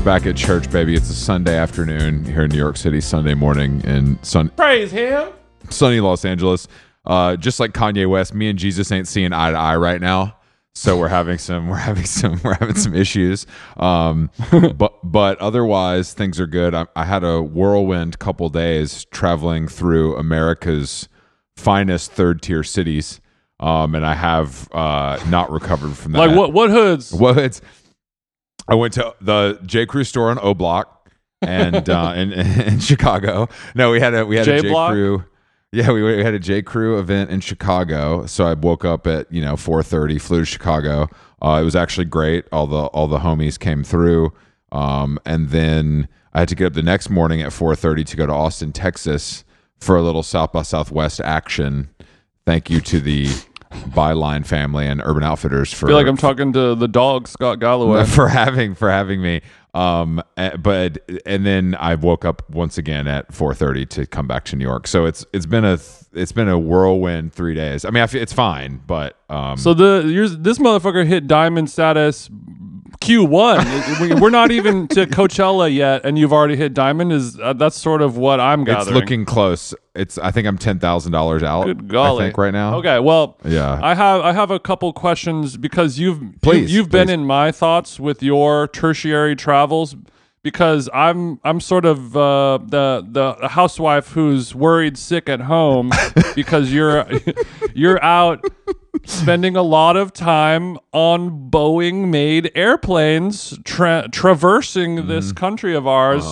back at church, baby. It's a Sunday afternoon here in New York City, Sunday morning in Praise him. sunny Los Angeles. Just like Kanye West, me and Jesus ain't seeing eye to eye right now. So we're having some issues. But otherwise things are good. I had a whirlwind couple days traveling through America's finest third tier cities. And I have not recovered from that. Like what hoods? What hoods? I went to the J. Crew store on O Block and in Chicago. No, we had a J. Crew. Yeah, we had a J. Crew event in Chicago. So I woke up at 4:30, flew to Chicago. It was actually great. All the homies came through, and then I had to get up the next morning at 4:30 to go to Austin, Texas, for a little South by Southwest action. Thank you to the Byline family and Urban Outfitters for. I feel like I'm talking to the dog Scott Galloway for having me. But then I woke up once again at 4:30 to come back to New York. So it's been a whirlwind 3 days. I mean, it's fine, but so this motherfucker hit diamond status Q1. We're not even to Coachella yet, and you've already hit diamond. That's sort of what I'm gathering. It's looking close. I think I'm $10,000 out. Good golly. I think right now. Okay, well, yeah. I have a couple questions because you've please. been in my thoughts with your tertiary travels, because I'm sort of the housewife who's worried sick at home because you're out spending a lot of time on Boeing-made airplanes traversing this country of ours.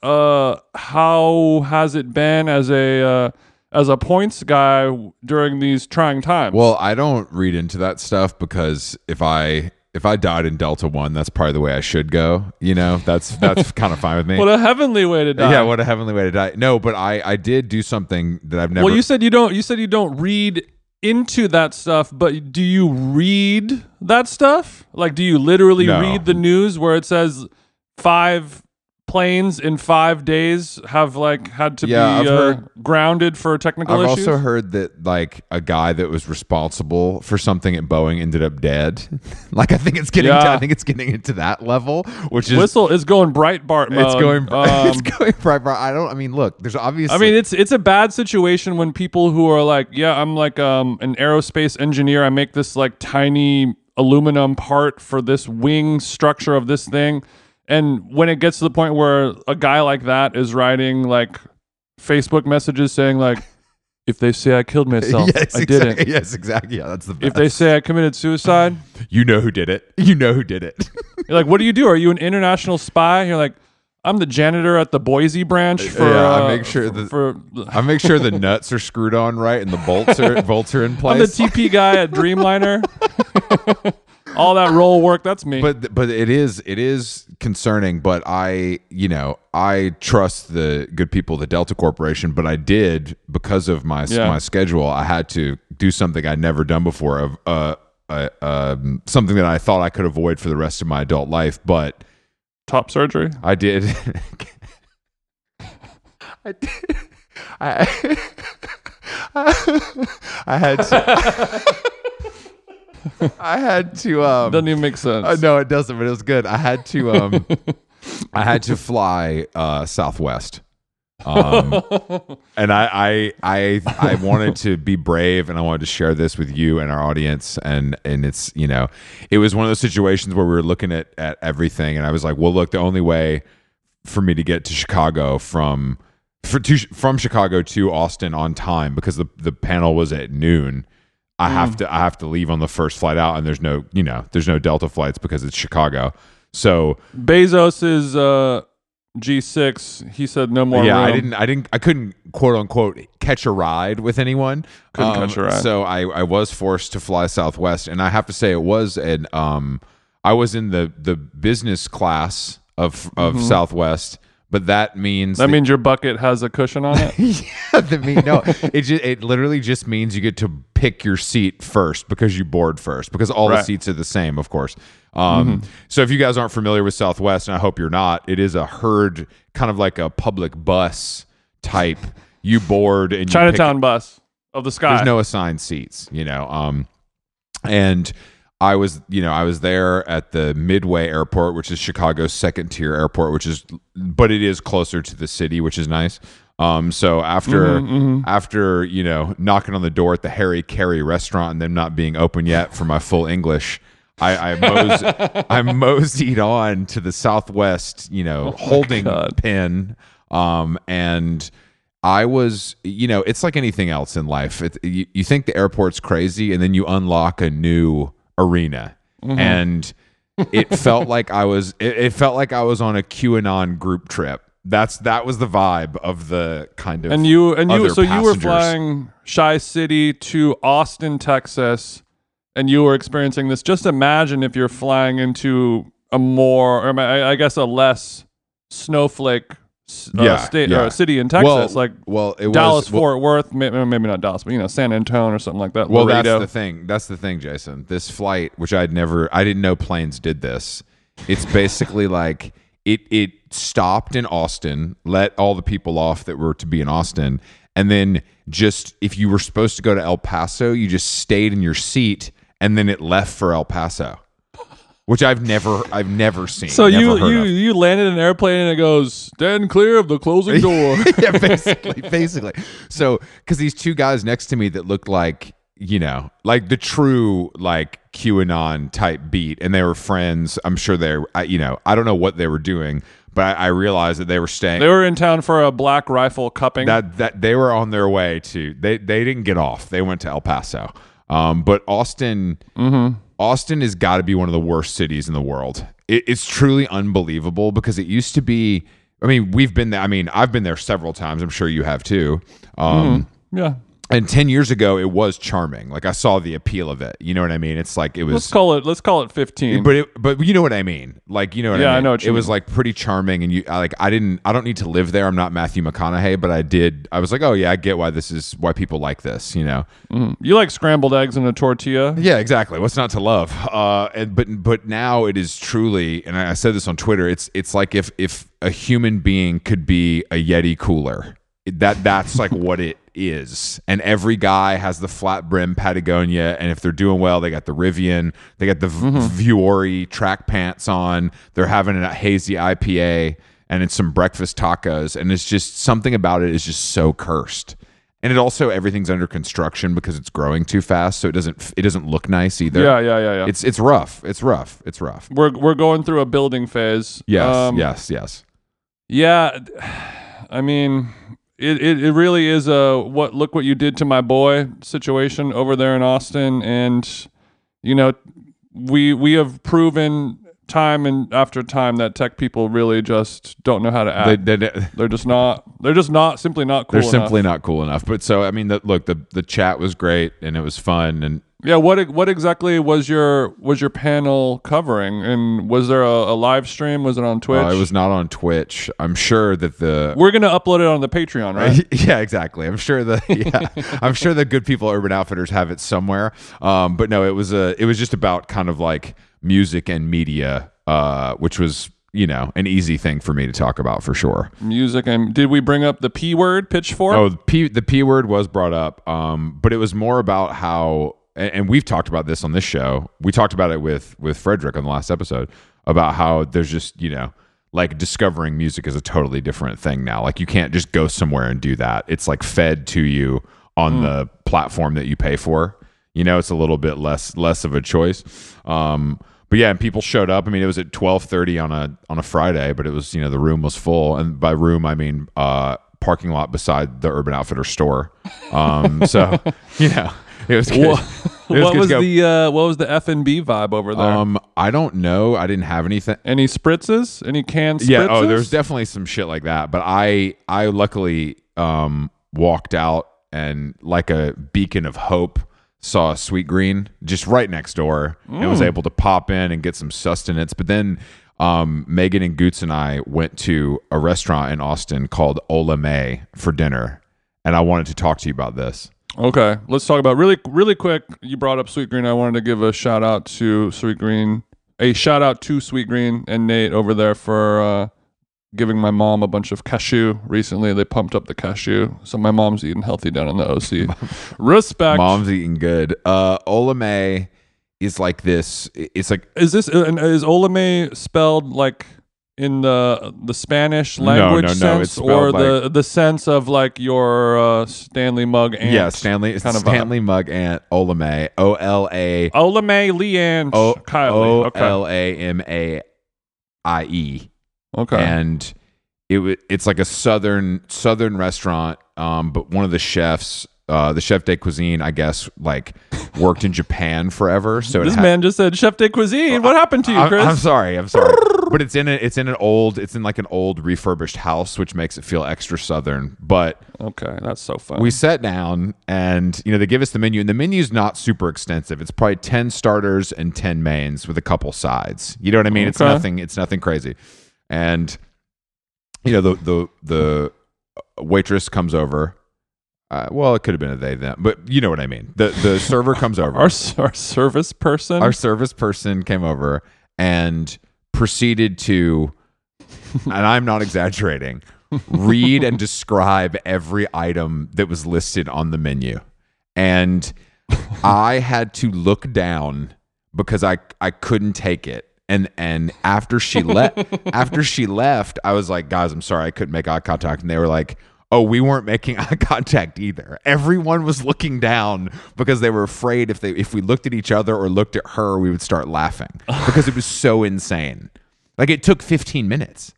How has it been as a points guy during these trying times? Well, I don't read into that stuff because if I died in Delta One, that's probably the way I should go. That's kind of fine with me. What a heavenly way to die. Yeah, what a heavenly way to die. No, but I did do something that I've never. Well, you said you don't read into that stuff, but do you read that stuff? Like, do you literally read the news where it says 5 planes in 5 days have had to be grounded for technical issues? I've also heard that a guy that was responsible for something at Boeing ended up dead. I think it's getting into that level, which is Whistle is going Breitbart mode. It's going Breitbart. Look, there's obviously it's a bad situation when people who are like, yeah, I'm an aerospace engineer. I make this tiny aluminum part for this wing structure of this thing. And when it gets to the point where a guy like that is writing Facebook messages saying if they say I killed myself, yes, I didn't. Yes, exactly. Yeah, that's the best. If they say I committed suicide, you know who did it. You know who did it. You're like, what do you do? Are you an international spy? You're like, I'm the janitor at the Boise branch for. Yeah, I make sure the nuts are screwed on right and the bolts are in place. I'm the TP guy at Dreamliner. All that roll work, that's me. But it is concerning. But I trust the good people of the Delta Corporation. But I did, because of my schedule, I had to do something I'd never done before. Something that I thought I could avoid for the rest of my adult life. But top surgery, I did. I had to. I had to doesn't even make sense. No, it doesn't, but it was good. I had to fly Southwest. And I wanted to be brave, and I wanted to share this with you and our audience, and it's it was one of those situations where we were looking at everything, and I was like, well, look, the only way for me to get to Chicago from Chicago to Austin on time, because the panel was at noon, I have to leave on the first flight out, and there's no Delta flights because it's Chicago. So Bezos is G6. He said no more. Yeah, room. I couldn't quote unquote catch a ride with anyone. Couldn't catch a ride. So I was forced to fly Southwest, and I have to say it was I was in the business class of Southwest. But that means your bucket has a cushion on it. It literally just means you get to pick your seat first because you board first, because all the seats are the same, of course. So if you guys aren't familiar with Southwest, and I hope you're not, it is a herd, kind of like a public bus type. You board and Chinatown bus of the sky. There's no assigned seats, and I was there at the Midway Airport, which is Chicago's second tier airport, but it is closer to the city, which is nice. So after knocking on the door at the Harry Carey restaurant and them not being open yet for my full English, I moseyed on to the Southwest, holding pen, and I was, it's like anything else in life. You think the airport's crazy, and then you unlock a new arena, and it felt like I was on a QAnon group trip. That was the vibe of the kind of you were passengers. flying Chi-City to Austin, Texas, and you were experiencing this. Just imagine if you're flying into a less snowflake city in Texas, it was Dallas, Fort Worth, maybe not Dallas, but San Antonio or something like that. Well, Laredo. That's the thing, Jason. This flight, which I didn't know planes did this. It's basically like it stopped in Austin, let all the people off that were to be in Austin, and then just if you were supposed to go to El Paso, you just stayed in your seat, and then it left for El Paso. Which I've never seen. So you landed in an airplane and it goes, stand clear of the closing door. Yeah, basically. So because these two guys next to me that looked like the true QAnon type beat, and they were friends. I'm sure I don't know what they were doing, but I realized that they were staying. They were in town for a Black Rifle cupping. That they were on their way to. They didn't get off. They went to El Paso. But Austin. Austin has got to be one of the worst cities in the world. It's truly unbelievable because it used to be. I mean, we've been there. I mean, I've been there several times. I'm sure you have too. Yeah. And 10 years ago, it was charming. Like I saw the appeal of it. You know what I mean? It's like it was. Let's call it 15. But you know what I mean? Like I mean? I know what you mean. It was like pretty charming, and I don't need to live there. I'm not Matthew McConaughey, but I was like, oh yeah, I get why people like this. You like scrambled eggs in a tortilla. Yeah, exactly. What's not to love? But now it is truly, and I said this on Twitter. It's like if a human being could be a Yeti cooler. That's like what it is. And every guy has the flat brim Patagonia, and if they're doing well, they got the Rivian, they got the Vuori track pants on, they're having a hazy IPA, and it's some breakfast tacos, and it's just something about it is just so cursed. And it also, everything's under construction because it's growing too fast, so it doesn't look nice either. Yeah. It's rough. We're going through a building phase. Yes. Yeah, I mean, it really is look what you did to my boy situation over there in Austin, and we have proven time and after time that tech people really just don't know how to act. They're just simply not cool. They're simply not cool enough. But so I mean, the chat was great and it was fun. And yeah, what exactly was your panel covering? And was there a live stream? Was it on Twitch? It was not on Twitch. I'm sure that we're gonna upload it on the Patreon, right? Yeah, exactly. I'm sure I'm sure the good people at Urban Outfitters have it somewhere. But no, it was just about kind of like music and media, which was an easy thing for me to talk about for sure. Music, and did we bring up the P word, Pitchfork? Oh, the P word was brought up, but it was more about how. And we've talked about this on this show. We talked about it with Frederick on the last episode about how there's just, like discovering music is a totally different thing now. Like you can't just go somewhere and do that. It's like fed to you on the platform that you pay for. It's a little bit less of a choice. But yeah, and people showed up. I mean, it was at 12:30 on a Friday, but it was, the room was full. And by room, I mean parking lot beside the Urban Outfitters store. So, it was good. What was the F&B vibe over there? I don't know. I didn't have anything. Any spritzes? Any canned spritzes? Yeah. There's definitely some shit like that. But I luckily walked out and like a beacon of hope saw a Sweetgreen just right next door and was able to pop in and get some sustenance. But then Megan and Goots and I went to a restaurant in Austin called Ola May for dinner, and I wanted to talk to you about this. Okay, let's talk about really quick. You brought up Sweetgreen. I wanted to give a shout out to Sweetgreen. A shout out to Sweetgreen and Nate over there for giving my mom a bunch of cashew recently. They pumped up the cashew, so my mom's eating healthy down in the OC. Respect. Mom's eating good. Ola May is like this. It's like, is Olame spelled like in the Spanish language sense, it's or spelled the sense of like your Stanley Mug Ant? Yeah, Stanley Mug Ant Olame, Olame Leanne Kylie. Olamaie. Okay. And it's like a southern restaurant, but one of the chefs, the chef de cuisine, I guess, like worked in Japan forever. So this man just said chef de cuisine. What happened to you, Chris? I'm sorry. But it's in an old refurbished house, which makes it feel extra southern. But okay, that's so fun. we sat down, and they give us the menu, and the menu's not super extensive. It's probably 10 starters and 10 mains with a couple sides. You know what I mean? Okay. It's nothing crazy. And the waitress comes over. Well, it could have been a they then, but you know what I mean. The server comes over. Our service person. Our service person came over and proceeded to, and I'm not exaggerating, read and describe every item that was listed on the menu. And I had to look down because I couldn't take it. And after she left, I was like, guys, I'm sorry, I couldn't make eye contact. And they were like, oh, we weren't making eye contact either. Everyone was looking down because they were afraid if we looked at each other or looked at her, we would start laughing because it was so insane. Like, it took 15 minutes.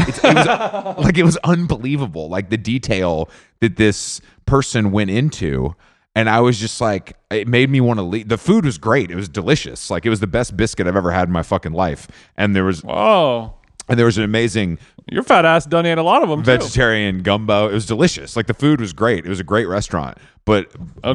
It was unbelievable, like the detail that this person went into. And I was just like, it made me want to leave. The food was great. It was delicious. Like, it was the best biscuit I've ever had in my fucking life. And there was an amazing, your fat ass done ate a lot of them vegetarian gumbo. It was delicious. Like, the food was great. It was a great restaurant. But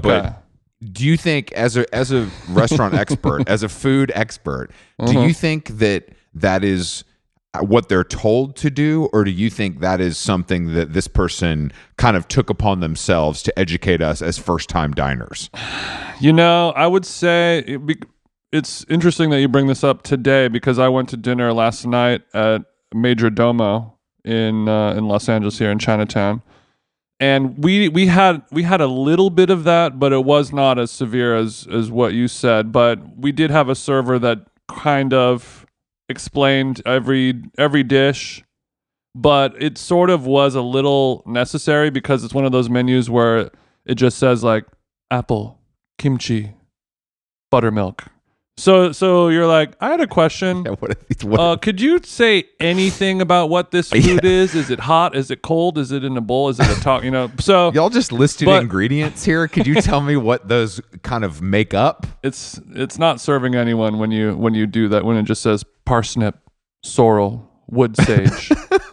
do you think, as a restaurant expert, as a food expert, do you think that is what they're told to do, or do you think that is something that this person kind of took upon themselves to educate us as first-time diners? I would say it's interesting that you bring this up today, because I went to dinner last night at Major Domo in Los Angeles, here in Chinatown, and we had a little bit of that, but it was not as severe as what you said. But we did have a server that kind of explained every dish, but it sort of was a little necessary because it's one of those menus where it just says like apple, kimchi, buttermilk. So you're like, I had a question. Could you say anything about what this food is? Is it hot? Is it cold? Is it in a bowl? Is it a talk? So y'all just listed ingredients here. Could you tell me what those kind of make up? It's not serving anyone when you do that, when it just says parsnip, sorrel, wood sage.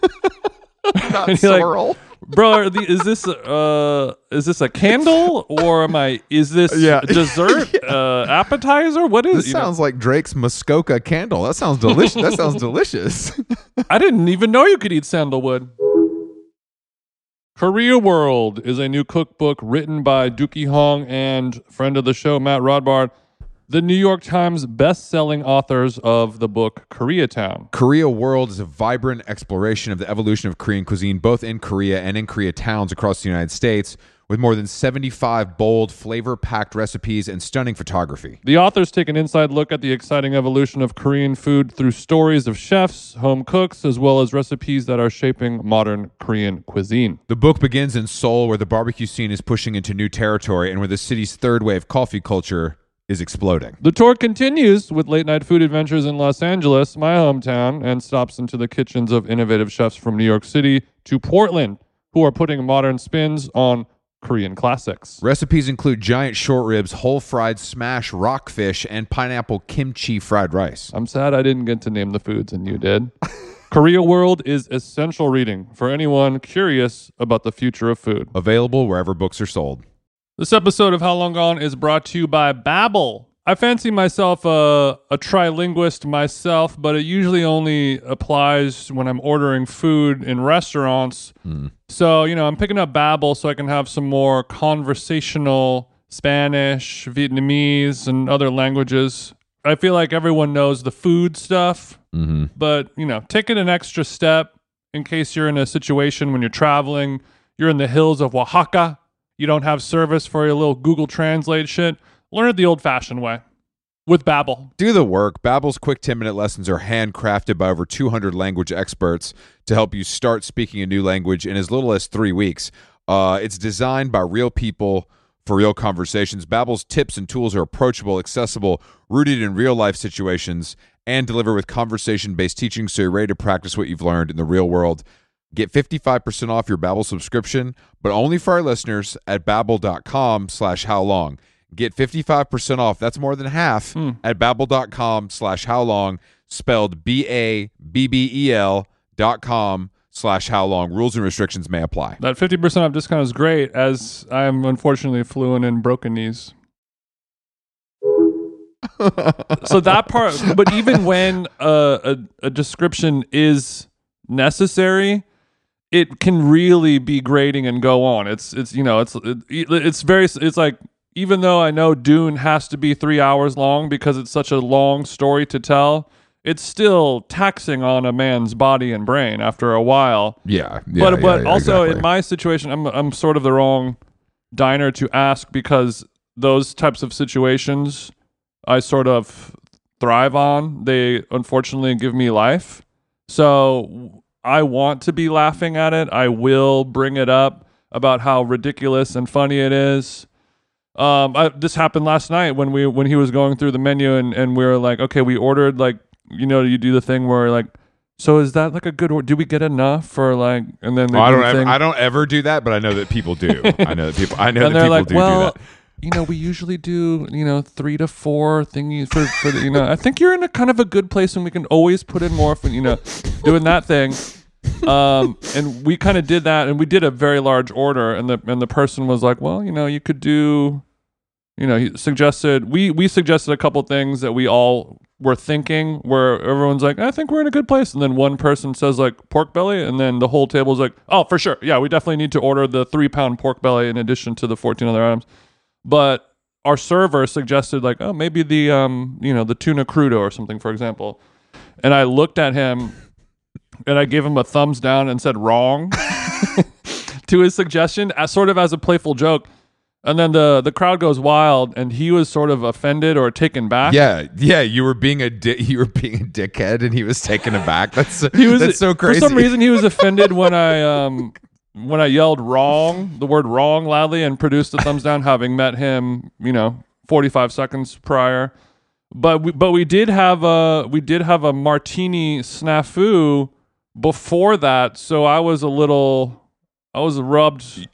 Not sorrel. Like, bro, is this a candle, or is this dessert appetizer? What is this? Sounds like Drake's Muskoka candle. That sounds delicious. That sounds delicious. I didn't even know you could eat sandalwood. Korea World is a new cookbook written by Dookie Hong and friend of the show Matt Rodbard, the New York Times best-selling authors of the book Koreatown. Korea World is a vibrant exploration of the evolution of Korean cuisine, both in Korea and in Korea towns across the United States, with more than 75 bold, flavor-packed recipes and stunning photography. The authors take an inside look at the exciting evolution of Korean food through stories of chefs, home cooks, as well as recipes that are shaping modern Korean cuisine. The book begins in Seoul, where the barbecue scene is pushing into new territory and where the city's third wave coffee culture is exploding. The tour continues with late-night food adventures in Los Angeles, my hometown, and stops into the kitchens of innovative chefs from New York City to Portland, who are putting modern spins on Korean classics. Recipes include giant short ribs, whole fried smash rockfish, and pineapple kimchi fried rice. I'm sad I didn't get to name the foods and you did. Korea World is essential reading for anyone curious about the future of food. Available wherever books are sold. This episode of How Long Gone is brought to you by Babbel. I fancy myself a trilinguist myself, but it usually only applies when I'm ordering food in restaurants. So, I'm picking up Babbel so I can have some more conversational Spanish, Vietnamese, and other languages. I feel like everyone knows the food stuff, but, take it an extra step in case you're in a situation when you're traveling, you're in the hills of Oaxaca, you don't have service for your little Google Translate shit. Learn it the old-fashioned way. With Babbel. Do the work. Babbel's quick 10-minute lessons are handcrafted by over 200 language experts to help you start speaking a new language in as little as 3 weeks. It's designed by real people for real conversations. Babbel's tips and tools are approachable, accessible, rooted in real-life situations, and deliver with conversation-based teaching so you're ready to practice what you've learned in the real world. Get 55% off your Babbel subscription, but only for our listeners at babbel.com/howlong. Get 55% off. That's more than half at babbel.com/howlong, spelled BABBEL.com/howlong. Rules and restrictions may apply. That 50% off discount is great, as I am unfortunately fluent in broken knees. So that part, but even when a description is necessary, it can really be grating and go on. It's like, even though I know Dune has to be 3 hours long because it's such a long story to tell, it's still taxing on a man's body and brain after a while. But also exactly. In my situation, I'm sort of the wrong diner to ask, because those types of situations I sort of thrive on. They unfortunately give me life. So I want to be laughing at it. I will bring it up about how ridiculous and funny it is. This happened last night when he was going through the menu and we were like, okay, we ordered, like, you do the thing where like, so is that like a good order? Do we get enough for like, and then I don't ever do that, but I know that people do. I know that people do that. We usually do, 3 to 4 thingies for the, I think you're in a kind of a good place and we can always put in more for, doing that thing. And we kind of did that, and we did a very large order, and the person was like, well, you could do, he suggested, we suggested a couple things that we all were thinking, where everyone's like, I think we're in a good place. And then one person says like pork belly, and then the whole table's like, oh, for sure. Yeah, we definitely need to order the 3-pound pork belly in addition to the 14 other items. But our server suggested like, oh, maybe the the tuna crudo or something, for example. And I looked at him and I gave him a thumbs down and said wrong to his suggestion, as a playful joke. And then the crowd goes wild, and he was sort of offended or taken back. Yeah, you were being a dickhead, and he was taken aback. That's so crazy. For some reason, he was offended when I yelled the word wrong loudly, and produced a thumbs down, having met him 45 seconds prior. But we did have a martini snafu before that, so I was rubbed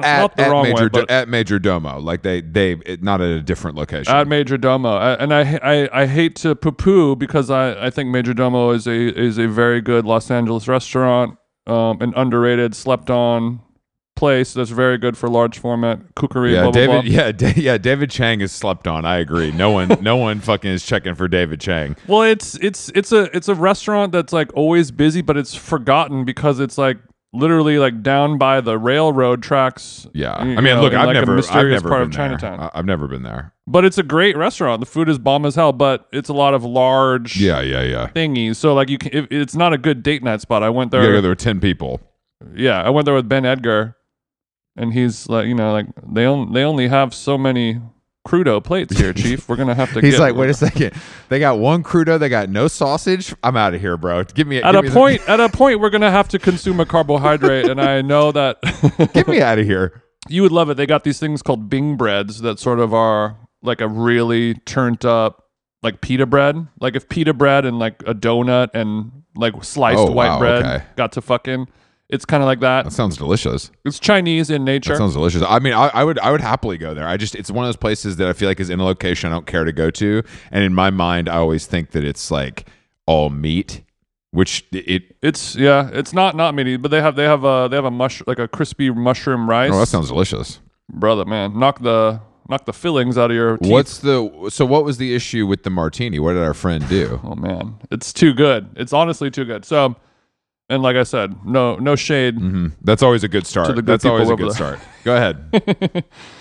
at Major Domo, like they not at a different location at Major Domo, and I hate to poo-poo, because I think Major Domo is a very good Los Angeles restaurant, an underrated, slept on place that's very good for large format cookery. David Chang is slept on. I agree. No one fucking is checking for David Chang. Well, it's a restaurant that's like always busy, but it's forgotten because it's like literally like down by the railroad tracks. Yeah, I mean, look, I've never part of been Chinatown. there. I've never been there, but it's a great restaurant. The food is bomb as hell, but it's a lot of large thingies. So like it's not a good date night spot. I went there. Yeah, there were 10 people. Yeah, I went there with Ben Edgar. And he's like, they only have so many crudo plates here, Chief. We're gonna have to. He's like, wait a second. They got one crudo. They got no sausage. I'm out of here, bro. At a point, we're gonna have to consume a carbohydrate, and I know that. Get me out of here. You would love it. They got these things called Bing breads that sort of are like a really turned up, like pita bread. Like if pita bread and like a donut and like sliced white bread got to fucking. It's kind of like that. That sounds delicious. It's Chinese in nature. That sounds delicious. I mean, I would happily go there. It's one of those places that I feel like is in a location I don't care to go to, and in my mind, I always think that it's like all meat, which it's not meaty, but they have a crispy mushroom rice. Oh, that sounds delicious, brother. Man, knock the fillings out of your teeth. What was the issue with the martini? What did our friend do? Oh man, it's too good. It's honestly too good. So. And like I said, no shade. Mm-hmm. That's always a good start. That's always a good start. Go ahead.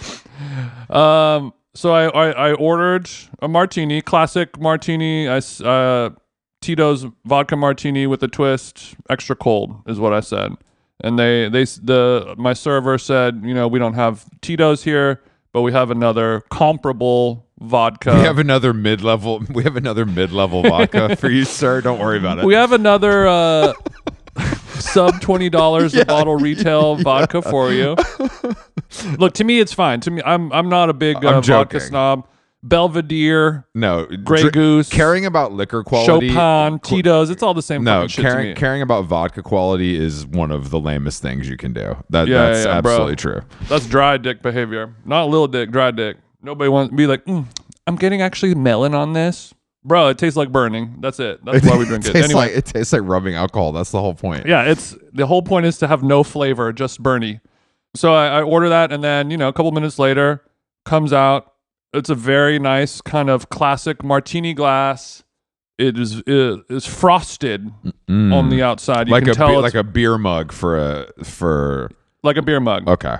So I ordered a martini, classic martini. Tito's vodka martini with a twist, extra cold is what I said. And my server said, we don't have Tito's here, but we have another comparable vodka. We have another mid-level vodka for you, sir. Don't worry about it. We have another sub $20 a bottle retail vodka for you. Look, to me, it's fine. To me, I'm not a big vodka snob. Belvedere, no, Grey Goose, caring about liquor quality, Chopin, Tito's, it's all the same. No, shit to me. Caring about vodka quality is one of the lamest things you can do. That's absolutely true. That's dry dick behavior, not little dick, dry dick. Nobody wants to be like, I'm getting actually melon on this, bro. It tastes like burning. That's it. That's why we drink it. Anyway, it tastes like rubbing alcohol. That's the whole point. Yeah, the whole point is to have no flavor, just burny. So I order that, and then a couple minutes later, comes out. It's a very nice kind of classic martini glass. It is frosted on the outside. You can tell like a beer mug for like a beer mug. Okay.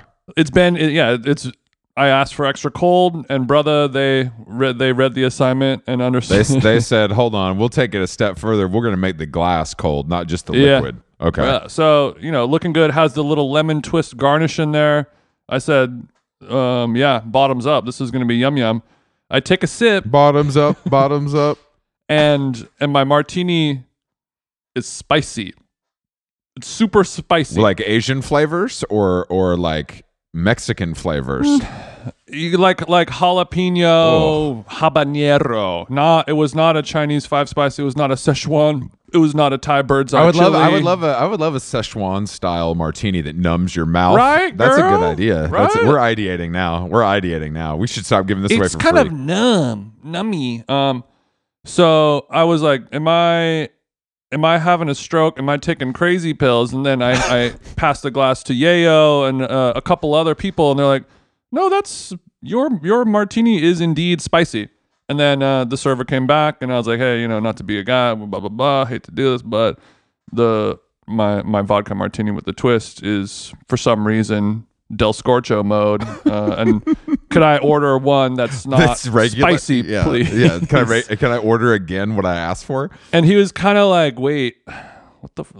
I asked for extra cold, and brother, they read the assignment and understood. They said, "Hold on, we'll take it a step further. We're going to make the glass cold, not just the liquid." Okay. Yeah. So looking good. Has the little lemon twist garnish in there. I said, bottoms up. This is going to be yum yum. I take a sip. Bottoms up. And my martini is spicy. It's super spicy. Like Asian flavors or like Mexican flavors. Like jalapeno, habanero. It was not a Chinese 5 spice. It was not a Szechuan. It was not a Thai bird's eye chili. I would love a Szechuan style martini that numbs your mouth. Right, that's girl? a good idea. Right? We're ideating now. We should stop giving this away for free. It's kind of nummy. So I was like, am I having a stroke? Am I taking crazy pills? And then I passed the glass to Yayo and a couple other people, and they're like, no, that's your martini is indeed spicy. And then the server came back, and I was like, hey, not to be a guy, blah blah blah. Hate to do this, but my vodka martini with the twist is for some reason Del Scorcho mode. And could I order one that's not spicy, please? Yeah. Can I order again what I asked for? And he was kind of like, wait, what the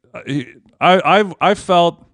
I felt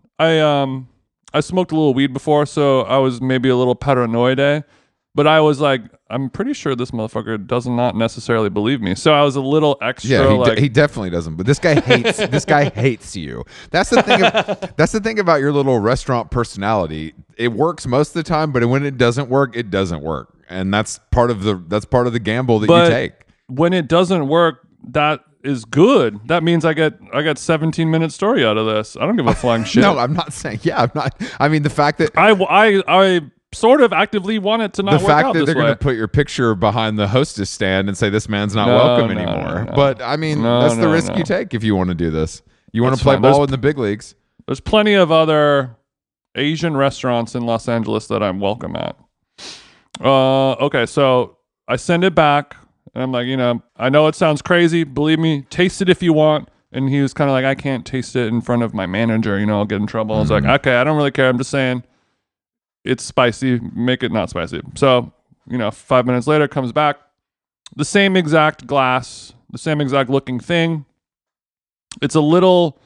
I smoked a little weed before, so I was maybe a little paranoid. But I was like, I'm pretty sure this motherfucker does not necessarily believe me. So I was a little extra. Yeah, he definitely doesn't. But this guy hates you. That's the thing. That's the thing about your little restaurant personality. It works most of the time, but when it doesn't work, it doesn't work, and that's part of the gamble that you take. When it doesn't work, that is good. That means I got 17-minute story out of this. I don't give a flying shit. No, I'm not saying. Yeah, I'm not. I mean, the fact that I sort of actively want it to not work out this way. The fact that they're going to put your picture behind the hostess stand and say this man's not welcome anymore. No. But I mean, that's the risk you take if you want to do this. You want to play ball in the big leagues. There's plenty of other Asian restaurants in Los Angeles that I'm welcome at. Okay, so I send it back, and I'm like, I know it sounds crazy. Believe me, taste it if you want. And he was kind of like, I can't taste it in front of my manager. I'll get in trouble. I was like, okay, I don't really care. I'm just saying it's spicy. Make it not spicy. So, 5 minutes later, comes back. The same exact glass, the same exact looking thing. It's a little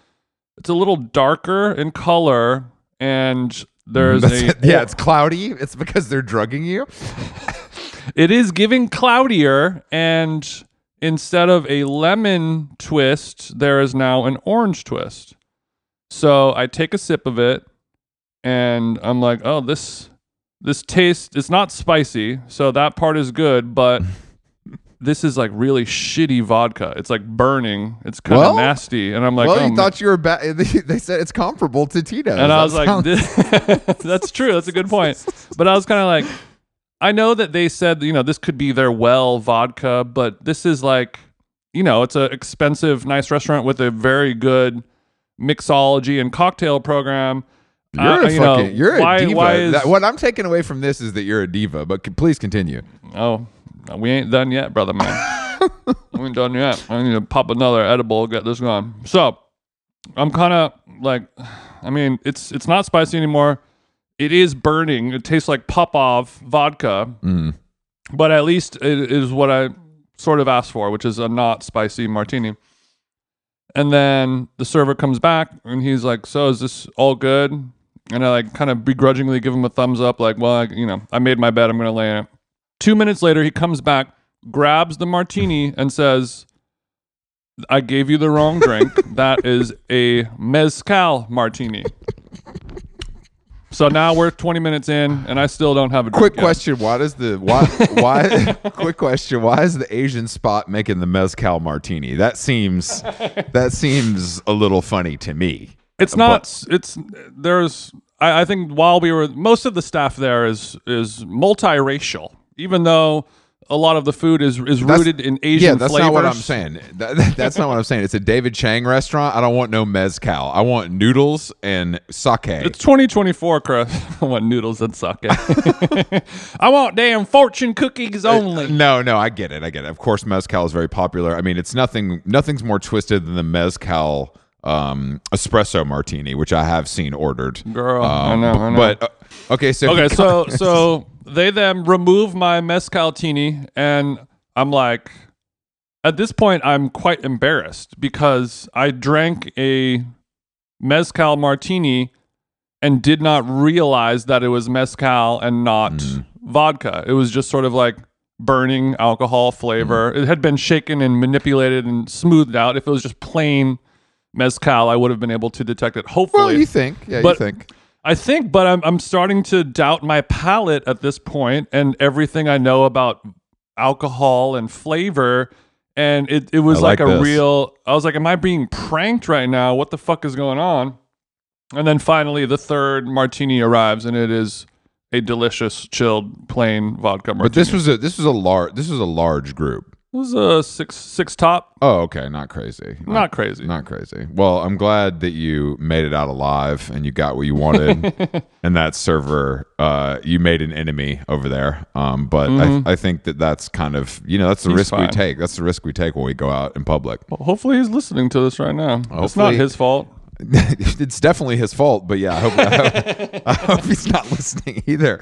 darker in color, and there's it's cloudy. It's because they're drugging you. It is giving cloudier, and instead of a lemon twist, there is now an orange twist. So I take a sip of it, and I'm like, oh, this taste, it's not spicy, so that part is good, but this is like really shitty vodka. It's like burning. It's kind of nasty. And I'm like, you thought you were bad. They said it's comparable to Tito's. And I was like, that's true. That's a good point. But I was kind of like, I know that they said, this could be their well vodka, but this is like, it's an expensive, nice restaurant with a very good mixology and cocktail program. You're a diva. What I'm taking away from this is that you're a diva, but please continue. Oh, we ain't done yet, brother man. We ain't done yet. I need to pop another edible, get this going. So I'm kind of like, it's not spicy anymore. It is burning. It tastes like Popov vodka, but at least it is what I sort of asked for, which is a not spicy martini. And then the server comes back, and he's like, so is this all good? And I kind of begrudgingly give him a thumbs up, like, well, I made my bed. I'm going to lay in it. 2 minutes later, he comes back, grabs the martini, and says, I gave you the wrong drink. That is a mezcal martini. So now we're 20 minutes in, and I still don't have a drink Quick yet. question: why? Quick question: why is the Asian spot making the mezcal martini? That seems a little funny to me. It's not. I think while we were, most of the staff there is multiracial, even though a lot of the food is rooted in Asian that's flavors. not what I'm saying. That's not what I'm saying. It's a David Chang restaurant. I don't want no mezcal. I want noodles and sake. It's 2024, Chris. I want noodles and sake. I want damn fortune cookies only. No, I get it. Of course, mezcal is very popular. I mean, it's nothing's more twisted than the mezcal espresso martini, which I have seen ordered. Girl, I know. But okay, so they then remove my mezcal-tini, and I'm like, at this point, I'm quite embarrassed because I drank a mezcal martini and did not realize that it was mezcal and not vodka. It was just sort of like burning alcohol flavor. It had been shaken and manipulated and smoothed out. If it was just plain mezcal, I would have been able to detect it. Hopefully. Well, you think. Yeah, you think. I think, but I'm starting to doubt my palate at this point and everything I know about alcohol and flavor. And it was like a real, I was like, am I being pranked right now? What the fuck is going on? And then finally the third martini arrives, and it is a delicious chilled plain vodka martini. But this was a large group. It was a six top. Oh, okay, not crazy. Not crazy. Not crazy. Well, I'm glad that you made it out alive and you got what you wanted. And that server, you made an enemy over there. But I think that's kind of, that's the risk we take. That's the risk we take when we go out in public. Well, hopefully he's listening to this right now. It's not his fault. It's definitely his fault, but yeah, I hope he's not listening either.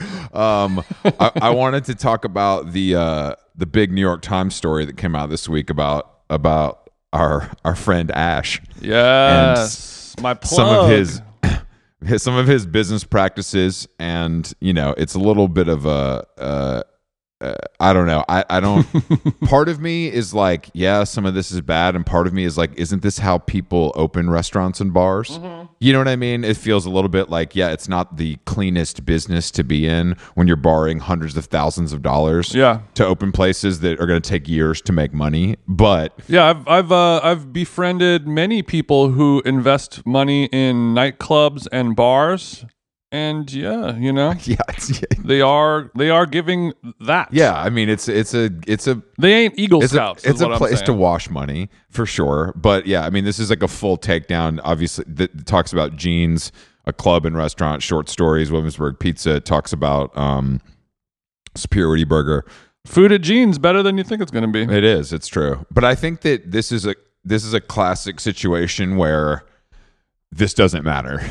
I wanted to talk about the big New York Times story that came out this week about our friend Ash. Yes, my plug. Some of his business practices, and it's a little bit of a I don't know. I don't. Part of me is like, yeah, some of this is bad, and part of me is like, isn't this how people open restaurants and bars? Mm-hmm. You know what I mean? It feels a little bit like, yeah, it's not the cleanest business to be in when you're borrowing hundreds of thousands of dollars. Yeah. To open places that are going to take years to make money. But yeah, I've befriended many people who invest money in nightclubs and bars. And yeah, they are giving that. Yeah, I mean it's a they ain't Eagle Scouts. It's a place to wash money for sure. But yeah, I mean this is like a full takedown. Obviously, that talks about Jeans, a club and restaurant. Short Stories, Williamsburg Pizza talks about Superiority Burger. Food at Jeans better than you think it's going to be. It is. It's true. But I think that this is a classic situation where this doesn't matter.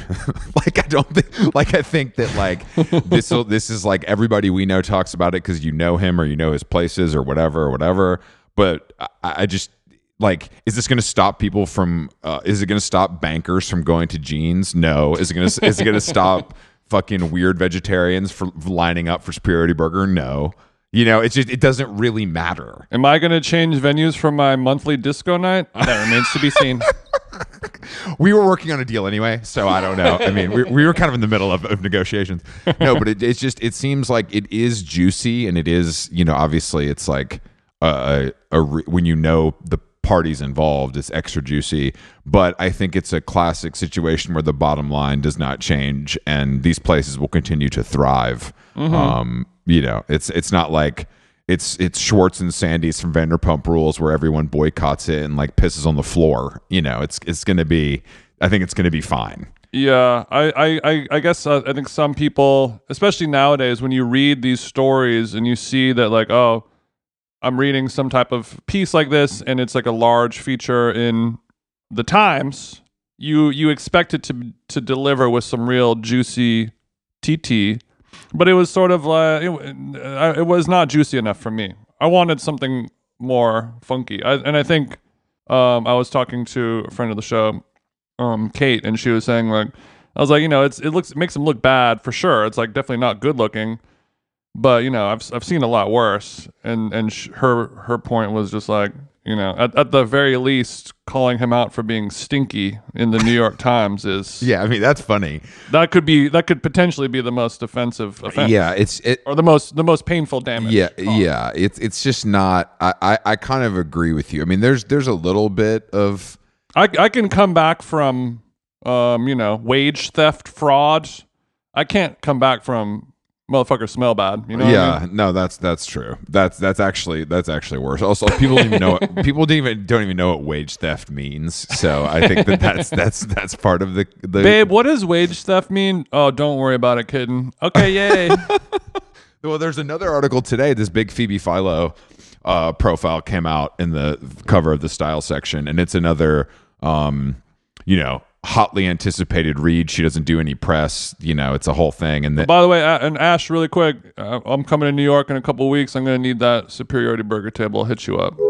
I think that like this is like everybody we know talks about it because you know him or you know his places or whatever. But I just like, is this going to stop people from? Is it going to stop bankers from going to Jeans? No. Is it going to stop fucking weird vegetarians from lining up for Superiority Burger? No. It doesn't really matter. Am I going to change venues for my monthly disco night? That remains to be seen. We were working on a deal anyway, so I don't know. I mean, we were kind of in the middle of negotiations. No, but it seems like it is juicy, and it is, obviously it's like when the parties involved, it's extra juicy. But I think it's a classic situation where the bottom line does not change, and these places will continue to thrive. Mm-hmm. It's not like it's Schwartz and Sandy's from Vanderpump Rules where everyone boycotts it and like pisses on the floor. It's going to be. I think it's going to be fine. Yeah, I guess I think some people, especially nowadays, when you read these stories and you see that like, oh, I'm reading some type of piece like this and it's like a large feature in the Times, you expect it to deliver with some real juicy TT. But it was sort of like, it was not juicy enough for me. I wanted something more funky. I think I was talking to a friend of the show, Kate, and she was saying like, I was like, it makes him look bad for sure. It's like definitely not good looking. But I've seen a lot worse, and her point was just like, at the very least, calling him out for being stinky in the New York Times is Yeah, I mean, that's funny. That could potentially be the most offensive offense. Yeah, or the most painful damage. Yeah. It's just not. I kind of agree with you. I mean, there's a little bit of. I can come back from wage theft, fraud. I can't come back from motherfuckers smell bad. You know? Yeah, what I mean? No, that's true. That's actually worse. Also, people don't even know don't even know what wage theft means. So I think that's part of the. Babe, what does wage theft mean? Oh, don't worry about it, kitten. Okay, yay. Well, there's another article today. This big Phoebe Philo profile came out in the cover of the style section, and it's another hotly anticipated read. She doesn't do any press. It's a whole thing. And by the way, and Ash, really quick, I'm coming to New York in a couple of weeks. I'm going to need that Superiority Burger table. I'll hit you up.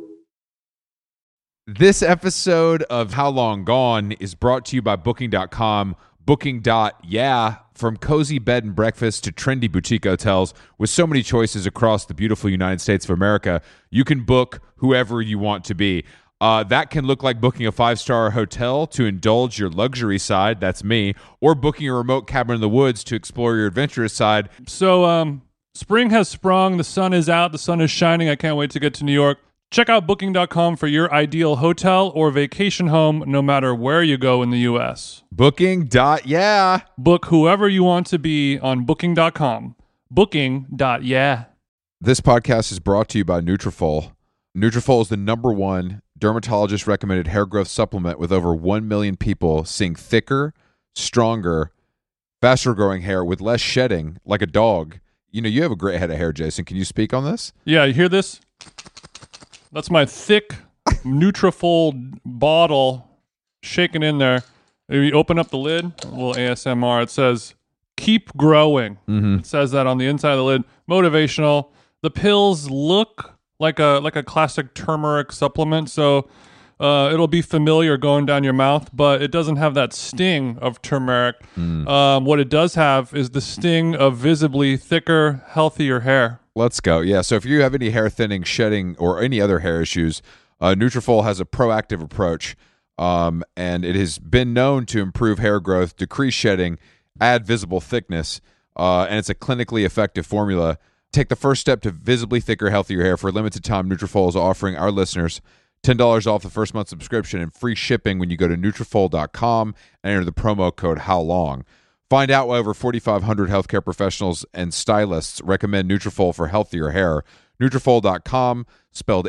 This episode of How Long Gone is brought to you by Booking.com. Booking.yeah. From cozy bed and breakfast to trendy boutique hotels, with so many choices across the beautiful United States of America, you can book whoever you want to be. That can look like booking a 5-star hotel to indulge your luxury side, that's me, or booking a remote cabin in the woods to explore your adventurous side. So, spring has sprung, the sun is out, the sun is shining. I can't wait to get to New York. Check out Booking.com for your ideal hotel or vacation home, no matter where you go in the U.S. Booking.yeah. Book whoever you want to be on Booking.com. Booking.yeah. This podcast is brought to you by Nutrafol. Nutrafol is the #1 dermatologist-recommended hair growth supplement, with over 1 million people seeing thicker, stronger, faster-growing hair with less shedding, like a dog. You have a great head of hair, Jason. Can you speak on this? Yeah, you hear this? That's my thick Nutrafol bottle shaking in there. If you open up the lid, a little ASMR, it says, keep growing. Mm-hmm. It says that on the inside of the lid. Motivational. The pills look like a classic turmeric supplement, so it'll be familiar going down your mouth, but it doesn't have that sting of turmeric. What it does have is the sting of visibly thicker, healthier hair. Let's go. Yeah, so if you have any hair thinning, shedding, or any other hair issues, Nutrafol has a proactive approach, and it has been known to improve hair growth, decrease shedding, add visible thickness, and it's a clinically effective formula. Take the first step to visibly thicker, healthier hair. For a limited time, Nutrafol is offering our listeners $10 off the first month subscription and free shipping when you go to Nutrafol.com and enter the promo code HowLong. Find out why over 4,500 healthcare professionals and stylists recommend Nutrafol for healthier hair. Nutrafol.com, spelled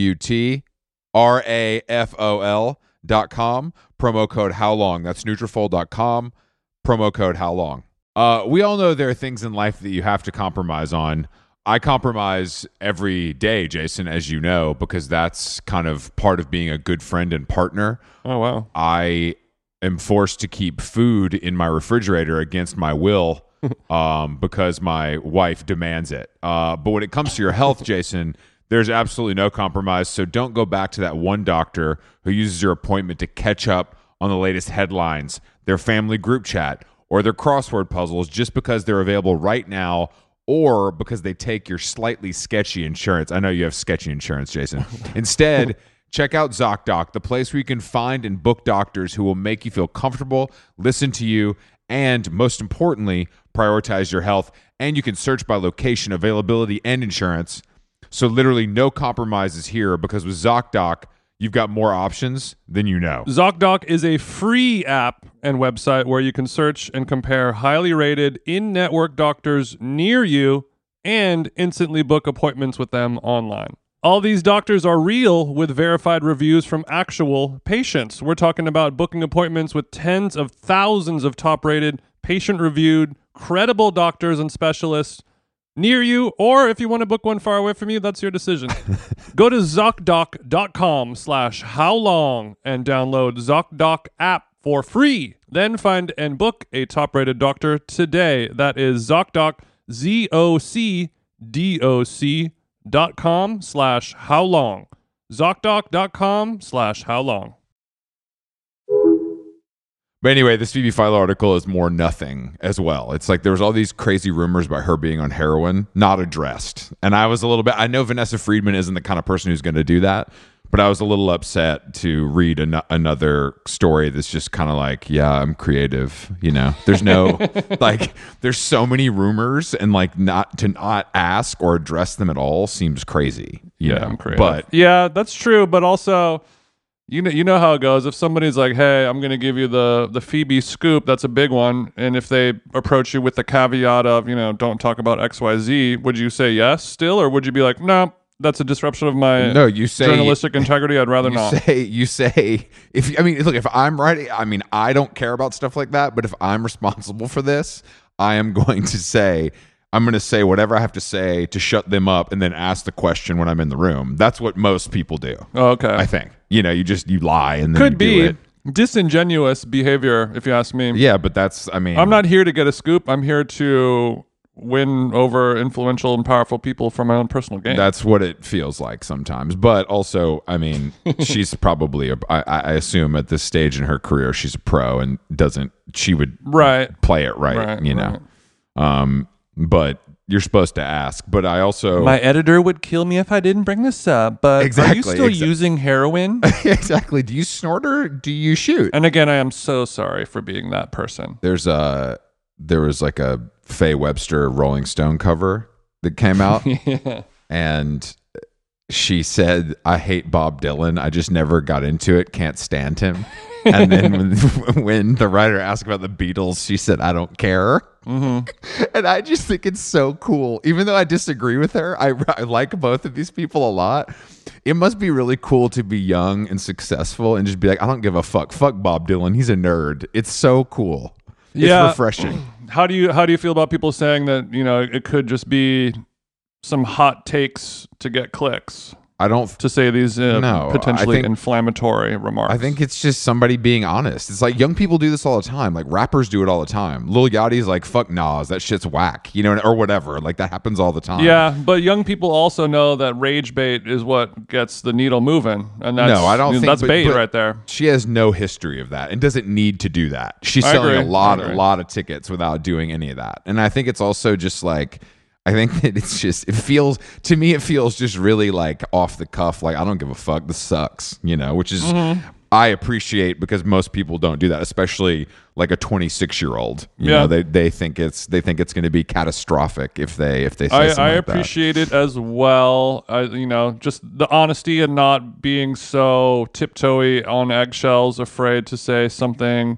Nutrafol.com, promo code HowLong. That's Nutrafol.com, promo code HowLong. We all know there are things in life that you have to compromise on. I compromise every day, Jason, as you know, because that's kind of part of being a good friend and partner. Oh, wow. I am forced to keep food in my refrigerator against my will because my wife demands it. But when it comes to your health, Jason, there's absolutely no compromise. So don't go back to that one doctor who uses your appointment to catch up on the latest headlines, their family group chat, or their crossword puzzles just because they're available right now, or because they take your slightly sketchy insurance. I know you have sketchy insurance, Jason. Instead, check out ZocDoc, the place where you can find and book doctors who will make you feel comfortable, listen to you, and most importantly, prioritize your health. And you can search by location, availability, and insurance. So literally no compromises here, because with ZocDoc, you've got more options than you know. ZocDoc is a free app and website where you can search and compare highly rated in-network doctors near you and instantly book appointments with them online. All these doctors are real, with verified reviews from actual patients. We're talking about booking appointments with tens of thousands of top-rated, patient-reviewed, credible doctors and specialists near you, or if you want to book one far away from you, that's your decision. Go to ZocDoc.com/howlong and download ZocDoc app for free. Then find and book a top-rated doctor today. That is ZocDoc, ZocDoc.com/howlong. ZocDoc.com/howlong. But anyway, this Phoebe Philo article is more nothing as well. It's like there was all these crazy rumors about her being on heroin, not addressed. And I was a little bit, I know Vanessa Friedman isn't the kind of person who's going to do that, but I was a little upset to read another story that's just kind of like, yeah, I'm creative. There's no, like, there's so many rumors, and like not ask or address them at all seems crazy. I'm creative. But yeah, that's true. But also, you know how it goes. If somebody's like, "Hey, I'm going to give you the Phoebe scoop," that's a big one. And if they approach you with the caveat of, don't talk about XYZ, would you say yes still, or would you be like, "No, that's a disruption of my journalistic integrity. I'd rather not." You say if I'm writing, I don't care about stuff like that. But if I'm responsible for this, I'm going to say whatever I have to say to shut them up, and then ask the question when I'm in the room. That's what most people do. Oh, okay. I think. You lie and then could you be do it. Disingenuous behavior, if you ask me. Yeah, but I'm not here to get a scoop. I'm here to win over influential and powerful people for my own personal gain. That's what it feels like sometimes. But also, she's probably I assume at this stage in her career, she's a pro and she would play it right. But you're supposed to ask. But I also... My editor would kill me if I didn't bring this up, but are you still using heroin? Exactly. Do you snort or do you shoot? And again, I am so sorry for being that person. There was like a Faye Webster Rolling Stone cover that came out. Yeah. And she said, "I hate Bob Dylan. I just never got into it. Can't stand him." And then when the writer asked about the Beatles, she said, "I don't care." Mm-hmm. And I just think it's so cool. Even though I disagree with her, I like both of these people a lot. It must be really cool to be young and successful and just be like, I don't give a fuck. Fuck Bob Dylan. He's a nerd. It's so cool. It's refreshing. How do you feel about people saying that, it could just be some hot takes to get clicks? To say these potentially inflammatory remarks. I think it's just somebody being honest. It's like young people do this all the time. Like rappers do it all the time. Lil Yachty's like, "Fuck Nas, that shit's whack," or whatever. Like that happens all the time. Yeah, but young people also know that rage bait is what gets the needle moving, and that's bait right there. She has no history of that and doesn't need to do that. She's selling a lot of tickets without doing any of that. And I think it's also just like, I think that it feels just really like off the cuff. Like, I don't give a fuck. This sucks, which is, I appreciate, because most people don't do that, especially like a 26-year-old. You know, they think it's going to be catastrophic if they say something like that. I appreciate it as well. Just the honesty and not being so tiptoey on eggshells, afraid to say something.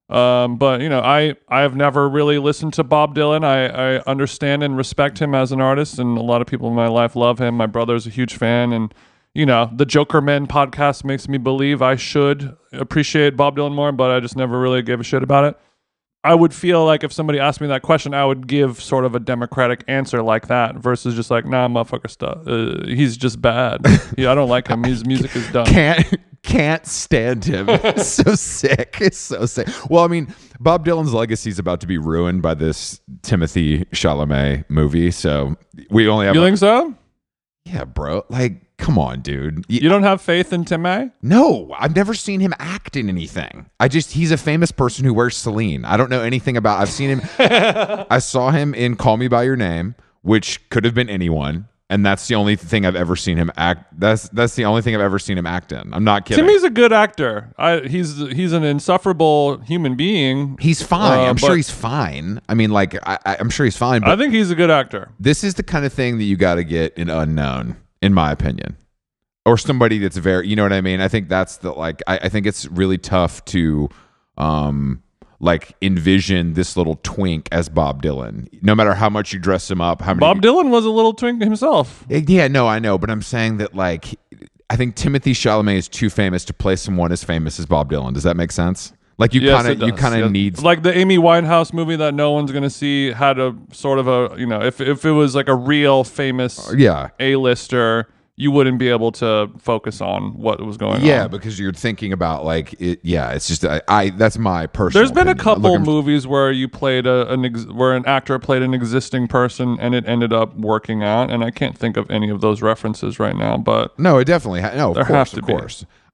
But I have never really listened to Bob Dylan. I understand and respect him as an artist, and a lot of people in my life love him. My brother's a huge fan, and the Joker Men podcast makes me believe I should appreciate Bob Dylan more, but I just never really gave a shit about it. I would feel like if somebody asked me that question, I would give sort of a democratic answer like that versus just like, nah, motherfucker, stuff. He's just bad. I don't like him. His music is dumb. Can't stand him. It's so sick. It's so sick. Well, Bob Dylan's legacy is about to be ruined by this Timothée Chalamet movie. So we only have. You think so? Yeah, bro. Like, come on, dude. You don't have faith in Timmy? No, I've never seen him act in anything. He's a famous person who wears Celine. I don't know anything about. I've seen him. I saw him in Call Me by Your Name, which could have been anyone. And that's the only thing I've ever seen him act. That's the only thing I've ever seen him act in. I'm not kidding. Timmy's a good actor. He's an insufferable human being. He's fine. I'm sure he's fine. I'm sure he's fine. But I think he's a good actor. This is the kind of thing that you got to get an unknown, in my opinion, or somebody that's very. You know what I mean? I think that's the like. I think it's really tough to envision this little twink as Bob Dylan, no matter how much you dress him up. Bob Dylan was a little twink himself. Yeah, no, I know, but I'm saying that I think Timothée Chalamet is too famous to play someone as famous as Bob Dylan. Does that make sense? Like you kind of need, like the Amy Winehouse movie that no one's gonna see had a sort of a if it was like a real famous A-lister, you wouldn't be able to focus on what was going on. Yeah, because you're thinking about it. Yeah, it's just that's my personal. There's been opinion. A couple movies where you played where an actor played an existing person and it ended up working out, and I can't think of any of those references right now. But no, it definitely no. Of course.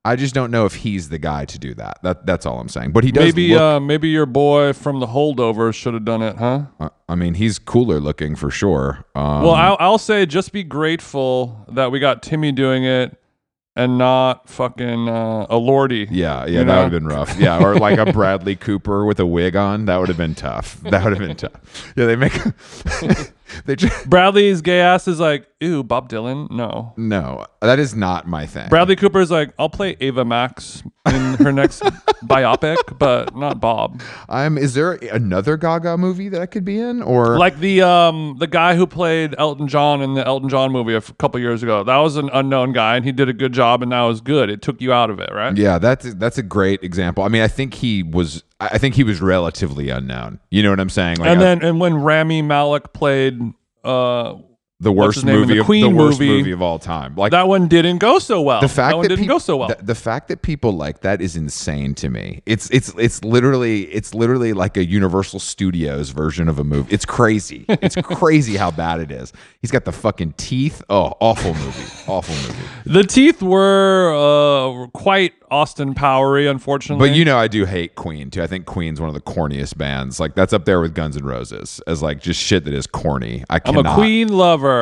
I just don't know if he's the guy to do that. That's all I'm saying. But he does maybe your boy from The Holdovers should have done it, huh? I mean, he's cooler looking for sure. Well, I'll say just be grateful that we got Timmy doing it and not fucking a Lordy. Yeah, that would have been rough. Yeah, or like a Bradley Cooper with a wig on. That would have been tough. Yeah, they make... Bradley's gay ass is like, ew, Bob Dylan? No, that is not my thing. Bradley Cooper's like, I'll play Ava Max in her next biopic, but not Bob. Is there another Gaga movie that I could be in, or like the guy who played Elton John in the Elton John movie a couple years ago? That was an unknown guy, and he did a good job, and that was good. It took you out of it, right? Yeah, that's a great example. I mean, I think he was relatively unknown. You know what I'm saying? Like, and when Rami Malek played the worst movie, the worst movie of all time, like that one didn't go so well. The fact that didn't go so well. The fact that people like that is insane to me. It's literally like a Universal Studios version of a movie. It's crazy. It's crazy how bad it is. He's got the fucking teeth. Oh, awful movie. Awful movie. The teeth were quite Austin Powery, unfortunately. But I do hate Queen too. I think Queen's one of the corniest bands. Like that's up there with Guns N' Roses as like just shit that is corny. I'm a Queen lover.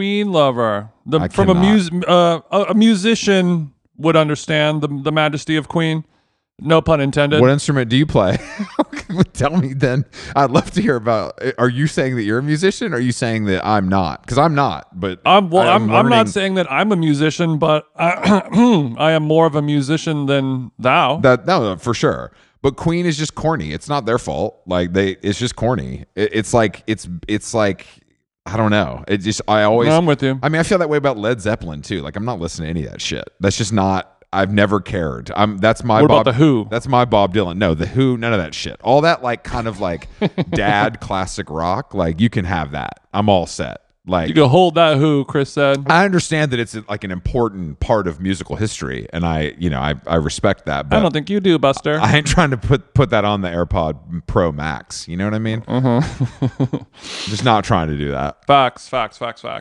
A musician would understand the majesty of Queen. No pun intended. What instrument do you play? Tell me then. I'd love to hear about. Are you saying that you're a musician? Or are you saying that I'm not? Because I'm not. But I'm not saying that I'm a musician, but I am more of a musician than thou. No, for sure. But Queen is just corny. It's not their fault. Like it's just corny. It's like I don't know. I'm with you. I mean, I feel that way about Led Zeppelin too. Like I'm not listening to any of that shit. That's just not. I've never cared. That's my. What about The Who? That's my Bob Dylan. No, The Who. None of that shit. All that like kind of like dad classic rock. Like you can have that. I'm all set. Like you can hold that Who. Chris said. I understand that it's like an important part of musical history, and I respect that. But I don't think you do, Buster. I ain't trying to put that on the AirPod Pro Max. You know what I mean? Just not trying to do that. Facts. Facts.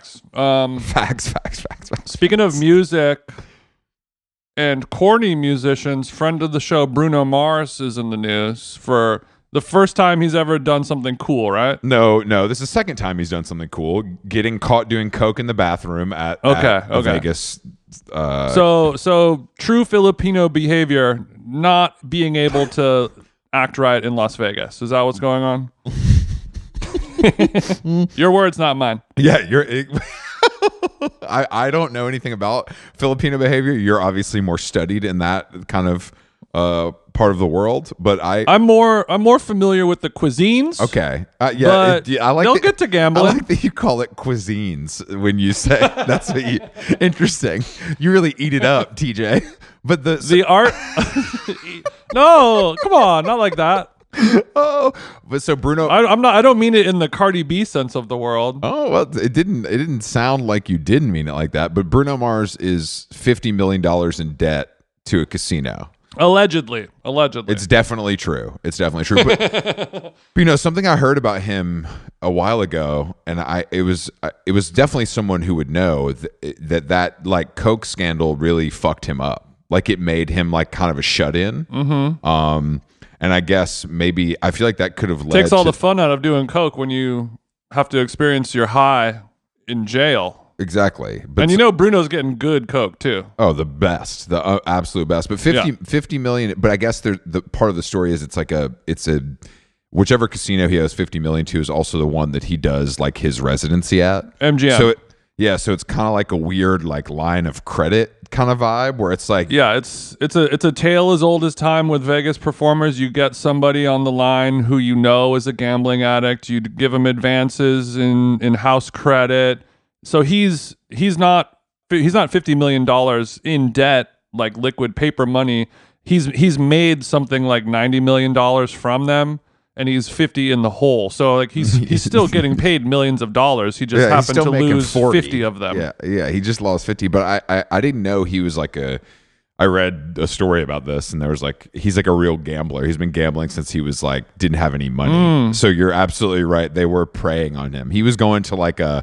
Speaking of music. And corny musicians, friend of the show Bruno Mars is in the news for the first time he's ever done something cool, right? No, this is the second time he's done something cool. Getting caught doing coke in the bathroom at Vegas. So true Filipino behavior, not being able to act right in Las Vegas. Is that what's going on? Your words, not mine. Yeah, I don't know anything about Filipino behavior. You're obviously more studied in that kind of part of the world, but I'm more familiar with the cuisines. Okay, I like. Don't get to gambling. I like that you call it cuisines when you say that's what you. Interesting. You really eat it up, TJ. But the art. No, come on, not like that. Oh, but so Bruno, I don't mean it in the Cardi B sense of the world. Oh well, it didn't sound like you didn't mean it like that. But Bruno Mars is $50 million in debt to a casino. Allegedly, it's definitely true. But something I heard about him a while ago, and it was definitely someone who would know that like coke scandal really fucked him up. Like it made him like kind of a shut in. Mm-hmm. And I guess maybe I feel like that could have led takes all the fun out of doing coke when you have to experience your high in jail. Exactly. But Bruno's getting good coke too. Oh, the best, the absolute best. But 50 million. But I guess the part of the story is it's a whichever casino he owes 50 million to is also the one that he does like his residency at. MGM. So it's kind of like a weird like line of credit kind of vibe where it's like it's a tale as old as time with Vegas performers. You get somebody on the line who is a gambling addict. You give him advances in house credit. So he's not $50 million in debt like liquid paper money. He's made something like $90 million from them. And he's 50 in the hole. So like he's still getting paid millions of dollars. He just happened to lose 50 of them. Yeah, he just lost 50. But I didn't know he was like I read a story about this, and there was like he's like a real gambler. He's been gambling since he was like didn't have any money. So you're absolutely right. They were preying on him. He was going to like a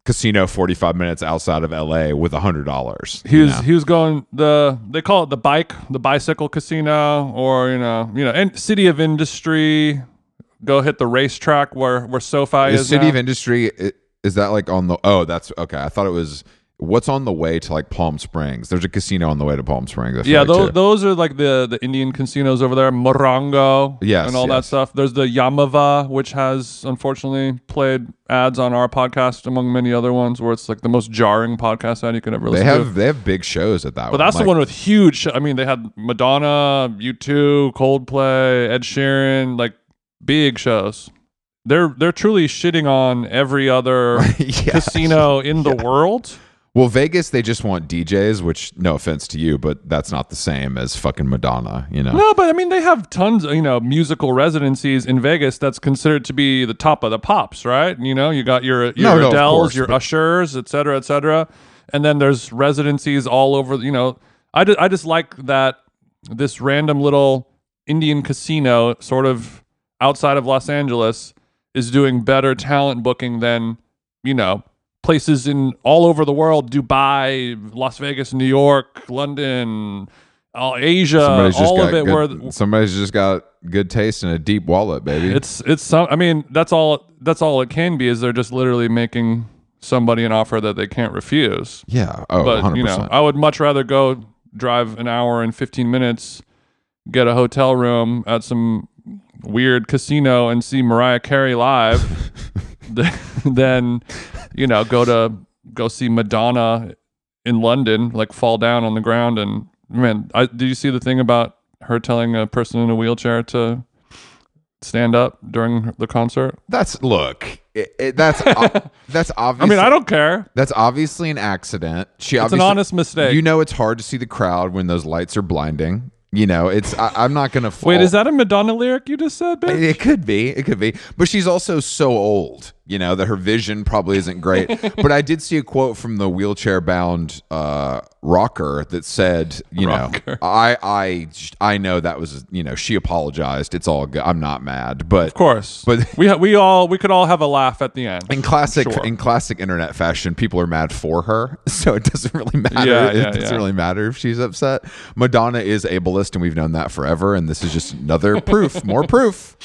casino 45 minutes outside of LA with $100. He was going they call it the bicycle casino, or and City of Industry. Go hit the racetrack where SoFi is. City now. of Industry, is that like on the? Oh, that's okay. I thought it was. What's on the way to like Palm Springs? There's a casino on the way to Palm Springs. Yeah, those are like the Indian casinos over there, Morongo, yes, and all that stuff. There's the Yamava, which has unfortunately played ads on our podcast, among many other ones, where it's like the most jarring podcast ad you can ever listen to. They have big shows at that one. But that's the one with huge. I mean, they had Madonna, U2, Coldplay, Ed Sheeran, like big shows. They're truly shitting on every other casino in the world. Well, Vegas, they just want DJs, which, no offense to you, but that's not the same as fucking Madonna, No, but I mean, they have tons of, musical residencies in Vegas that's considered to be the top of the pops, right? You got your Adeles, your Ushers, et cetera, and then there's residencies all over, I just like that this random little Indian casino sort of outside of Los Angeles is doing better talent booking than, places in all over the world, Dubai, Las Vegas, New York, London, Asia, all of it. Somebody's just got good taste and a deep wallet, baby. It's some. I mean, that's all it can be. Is they're just literally making somebody an offer that they can't refuse. Yeah. Oh, but 100%. I would much rather go drive an hour and 15 minutes, get a hotel room at some weird casino and see Mariah Carey live than go see Madonna in London, like fall down on the ground. And man, did you see the thing about her telling a person in a wheelchair to stand up during the concert? That's obvious. I mean, I don't care. That's obviously an accident. It's an honest mistake. It's hard to see the crowd when those lights are blinding. I'm not going to fall. Wait, is that a Madonna lyric you just said, babe? It could be. But she's also so old, that her vision probably isn't great. But I did see a quote from the wheelchair-bound rocker that said, I know that was, she apologized. It's all good. I'm not mad. But of course. But we could all have a laugh at the end. In classic internet fashion, people are mad for her. So it doesn't really matter. It doesn't really matter if she's upset. Madonna is ableist, and we've known that forever. And this is just another proof, more proof.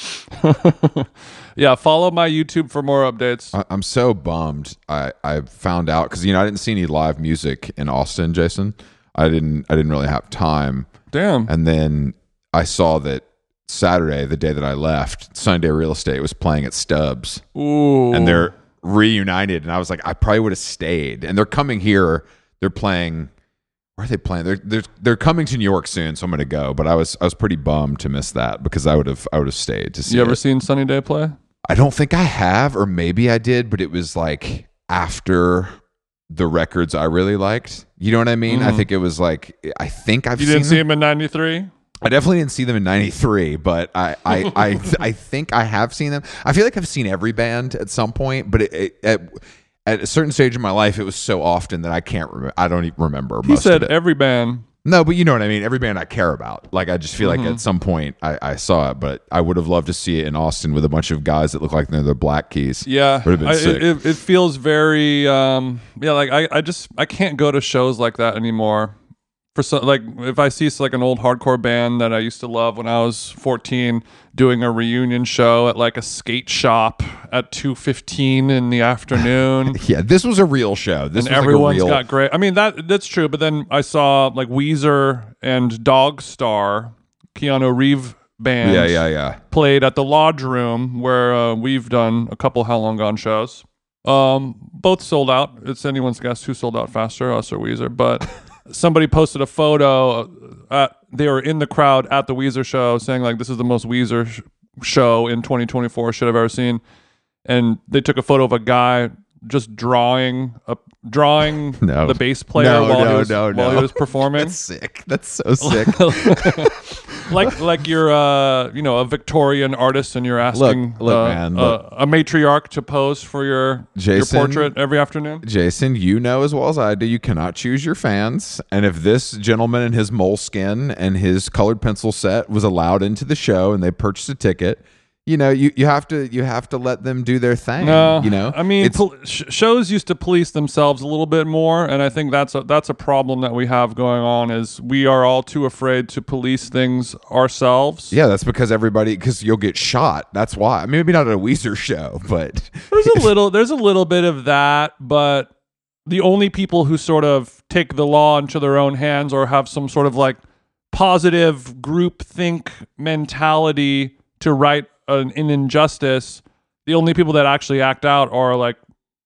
Yeah, follow my YouTube for more updates. I'm so bummed. I found out because I didn't see any live music in Austin, Jason. I didn't really have time. Damn. And then I saw that Saturday, the day that I left, Sunday Real Estate was playing at Stubbs. Ooh. And they're reunited, and I was like, I probably would have stayed. And they're coming here. They're playing. Where are they playing? They're coming to New York soon, so I'm going to go. But I was pretty bummed to miss that because I would have stayed to see. You ever seen Sunny Day play? I don't think I have, or maybe I did, but it was like after the records I really liked. You know what I mean? I think it was like I think I've. You didn't see him in '93. I definitely didn't see them in '93, but I think I have seen them. I feel like I've seen every band at some point, but at a certain stage in my life, it was so often that I can't remember. I don't even remember. He said every band. No, but you know what I mean. Every band I care about. Like I just feel like at some point I saw it, but I would have loved to see it in Austin with a bunch of guys that look like they're the Black Keys. Yeah, would have been sick. It feels very like I can't go to shows like that anymore. Like if I see like an old hardcore band that I used to love when I was 14 doing a reunion show at like a skate shop at 2:15 in the afternoon. Yeah, this was a real show. This and was everyone's like a real... got great. I mean that's true. But then I saw like Weezer and Dogstar, Keanu Reeves band. Yeah. Played at the Lodge Room where we've done a couple How Long Gone shows. Both sold out. It's anyone's guess who sold out faster, us or Weezer, but. Somebody posted a photo. They were in the crowd at the Weezer show saying like, this is the most Weezer show in 2024 should have ever seen. And they took a photo of a guy just drawing the bass player while he was performing. That's sick. That's so sick. like you're a Victorian artist and you're asking man, a matriarch to pose for your portrait every afternoon. Jason, you know as well as I do, you cannot choose your fans. And if this gentleman and his moleskin and his colored pencil set was allowed into the show and they purchased a ticket, you have to let them do their thing. I mean, shows used to police themselves a little bit more, and I think that's a problem that we have going on. Is we are all too afraid to police things ourselves. Yeah, that's because you'll get shot. That's why. I mean, maybe not at a Weezer show, but there's a little bit of that. But the only people who sort of take the law into their own hands or have some sort of like positive groupthink mentality to right an injustice, the only people that actually act out are like,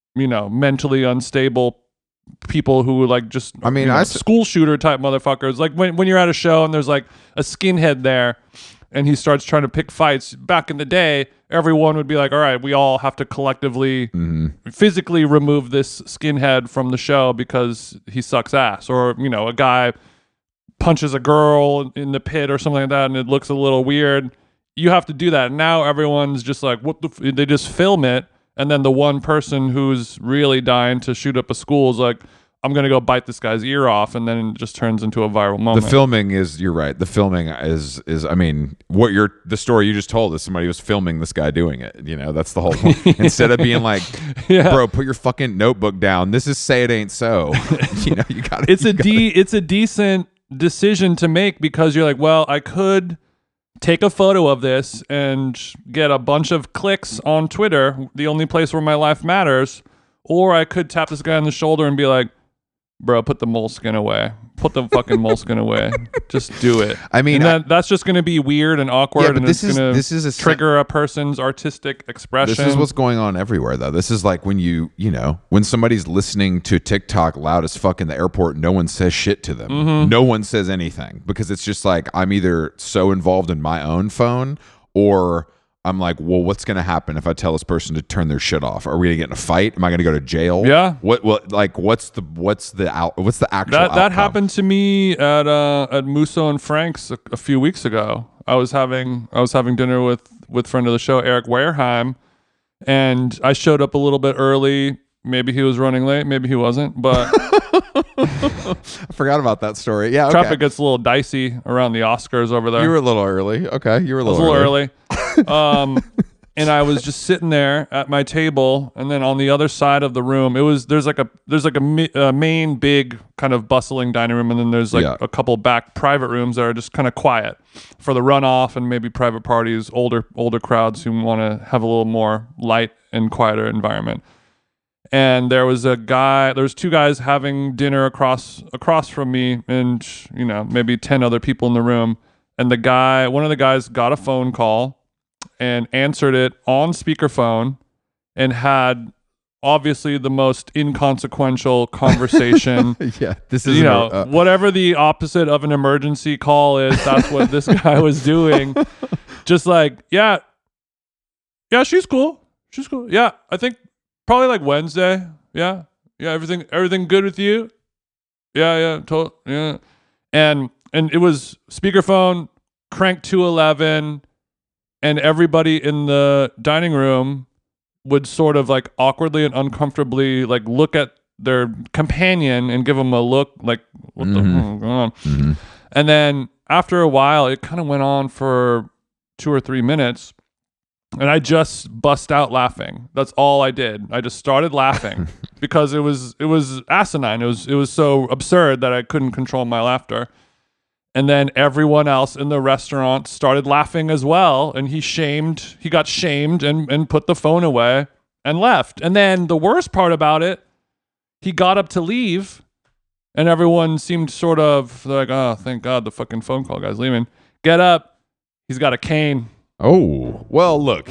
mentally unstable people who like just, school shooter type motherfuckers. Like when you're at a show and there's like a skinhead there and he starts trying to pick fights. Back in the day, everyone would be like, all right, we all have to collectively physically remove this skinhead from the show because he sucks ass. Or, a guy punches a girl in the pit or something like that and it looks a little weird. You have to do that. Now everyone's just like, they just film it, and then the one person who's really dying to shoot up a school is like, I'm going to go bite this guy's ear off, and then it just turns into a viral moment. The filming is, you're right. The filming is I mean, the story you just told is somebody was filming this guy doing it. That's the whole point. Instead of being like, bro, put your fucking notebook down. This is Say It Ain't So. You got it. It's a decent decision to make because you're like, well, I could take a photo of this and get a bunch of clicks on Twitter, the only place where my life matters, or I could tap this guy on the shoulder and be like, bro, put the moleskin away. Put the fucking moleskin away. Just do it. I mean, that's just going to be weird and awkward, and this is trigger a person's artistic expression. This is what's going on everywhere, though. This is like when when somebody's listening to TikTok loud as fuck in the airport, no one says shit to them. Mm-hmm. No one says anything because it's just like I'm either so involved in my own phone or I'm like, well, what's going to happen if I tell this person to turn their shit off? Are we going to get in a fight? Am I going to go to jail? Yeah. What's the actual outcome? That happened to me at Musso and Frank's a few weeks ago. I was having dinner with friend of the show, Eric Wareheim, and I showed up a little bit early. Maybe he was running late, maybe he wasn't, but I forgot about that story. Yeah, okay. Traffic gets a little dicey around the Oscars over there. You were a little early. Okay, you were a little early. And I was just sitting there at my table, and then on the other side of the room, there's like a main big kind of bustling dining room, and then there's like a couple back private rooms that are just kind of quiet for the runoff and maybe private parties, older crowds who want to have a little more light and quieter environment. And there was two guys having dinner across from me, and maybe 10 other people in the room. And one of the guys got a phone call and answered it on speakerphone and had obviously the most inconsequential conversation. Yeah, this is whatever the opposite of an emergency call is. That's what this guy was doing. Just like, yeah, she's cool. Yeah, I think. Probably like Wednesday. Yeah. Everything good with you? Yeah. Yeah. And it was speakerphone, crank to 11, and everybody in the dining room would sort of like awkwardly and uncomfortably like look at their companion and give them a look like, what the hell is going on? Mm-hmm. And then after a while, it kind of went on for 2 or 3 minutes. And I just bust out laughing. That's all I did. I just started laughing because it was asinine. It was so absurd that I couldn't control my laughter. And then everyone else in the restaurant started laughing as well. And he got shamed and put the phone away and left. And then the worst part about it, he got up to leave, and everyone seemed sort of like, oh, thank God the fucking phone call guy's leaving. Get up. He's got a cane. Oh, well, look,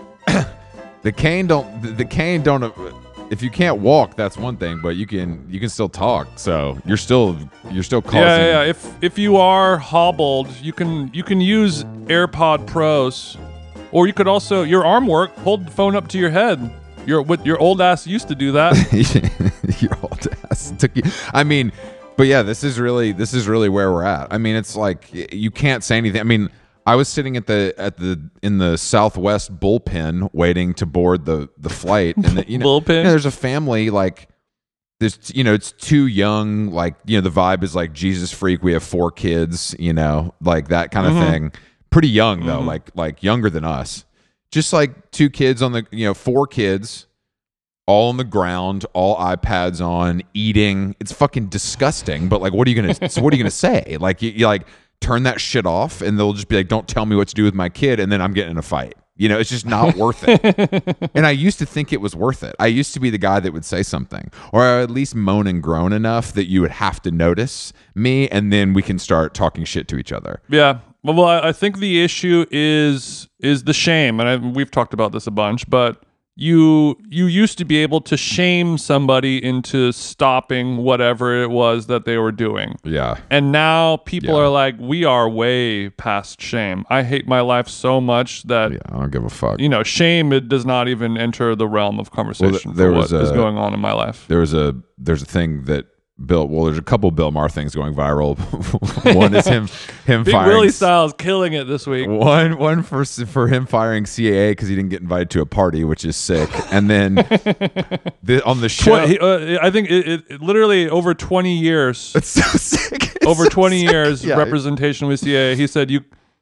the cane don't, if you can't walk, that's one thing, but you can still talk. So you're still causing. Yeah. If you are hobbled, you can use AirPod Pros, or you could also, your arm work, hold the phone up to your head. Your old ass used to do that. Your old ass took you. I mean, but yeah, this is really where we're at. I mean, it's like you can't say anything. I mean, I was sitting in the Southwest bullpen waiting to board the flight, and bullpen. There's a family like this. It's too young. Like the vibe is like Jesus freak. We have 4 kids. Like that kind of thing. Pretty young though, like younger than us. Just like two kids on the, 4 kids, all on the ground, all iPads on, eating. It's fucking disgusting. But like, what are you gonna say? Like, you like turn that shit off, and they'll just be like, "Don't tell me what to do with my kid," and then I'm getting in a fight. It's just not worth it. And I used to think it was worth it. I used to be the guy that would say something, or at least moan and groan enough that you would have to notice me, and then we can start talking shit to each other. Yeah. Well, I think the issue is the shame, and we've talked about this a bunch, but you used to be able to shame somebody into stopping whatever it was that they were doing. Yeah. And now people are like, we are way past shame. I hate my life so much that I don't give a fuck. Shame, it does not even enter the realm of conversation for what is going on in my life. There's a thing that there's a couple Bill Maher things going viral. One is him Big firing Willie Styles killing it this week. One for him firing CAA because he didn't get invited to a party, which is sick. And then on the show, I think it literally over 20 years. It's so sick. Over 20 years representation with CAA. He said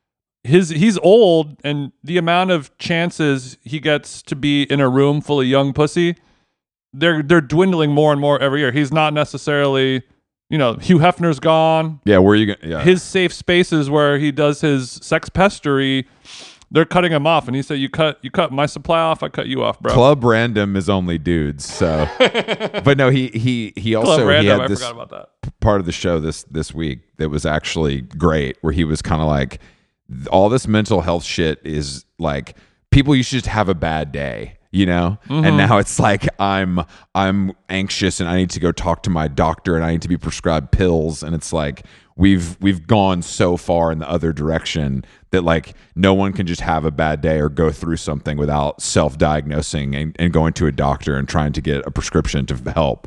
he's old, and the amount of chances he gets to be in a room full of young pussy, they're dwindling more and more every year. He's not necessarily, Hugh Hefner's gone. Yeah, where are you going? Yeah. His safe spaces where he does his sex pestery, they're cutting him off. And he said, you cut my supply off, I cut you off, bro. Club Random is only dudes, so. But no, he also Club Random, I forgot about that. Part of the show this week that was actually great, where he was kind of like, all this mental health shit is like, people used to just have a bad day. And now it's like I'm anxious and I need to go talk to my doctor and I need to be prescribed pills, and it's like we've gone so far in the other direction that like no one can just have a bad day or go through something without self-diagnosing and going to a doctor and trying to get a prescription to help.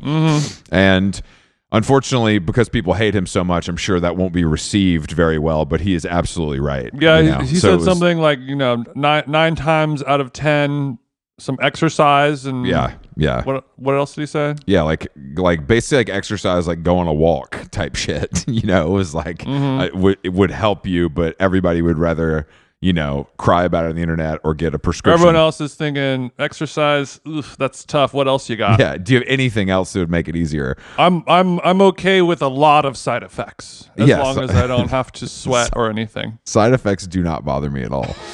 And unfortunately, because people hate him so much, I'm sure that won't be received very well, but he is absolutely right. Yeah, he said something like, 9 times out of 10 some exercise and yeah. What else did he say? Yeah, like basically like exercise, like go on a walk type shit. It was like it would help you, but everybody would rather cry about it on the internet or get a prescription. Everyone else is thinking exercise. Oof, that's tough. What else you got? Yeah. Do you have anything else that would make it easier? I'm okay with a lot of side effects as long as I don't have to sweat or anything. Side effects do not bother me at all.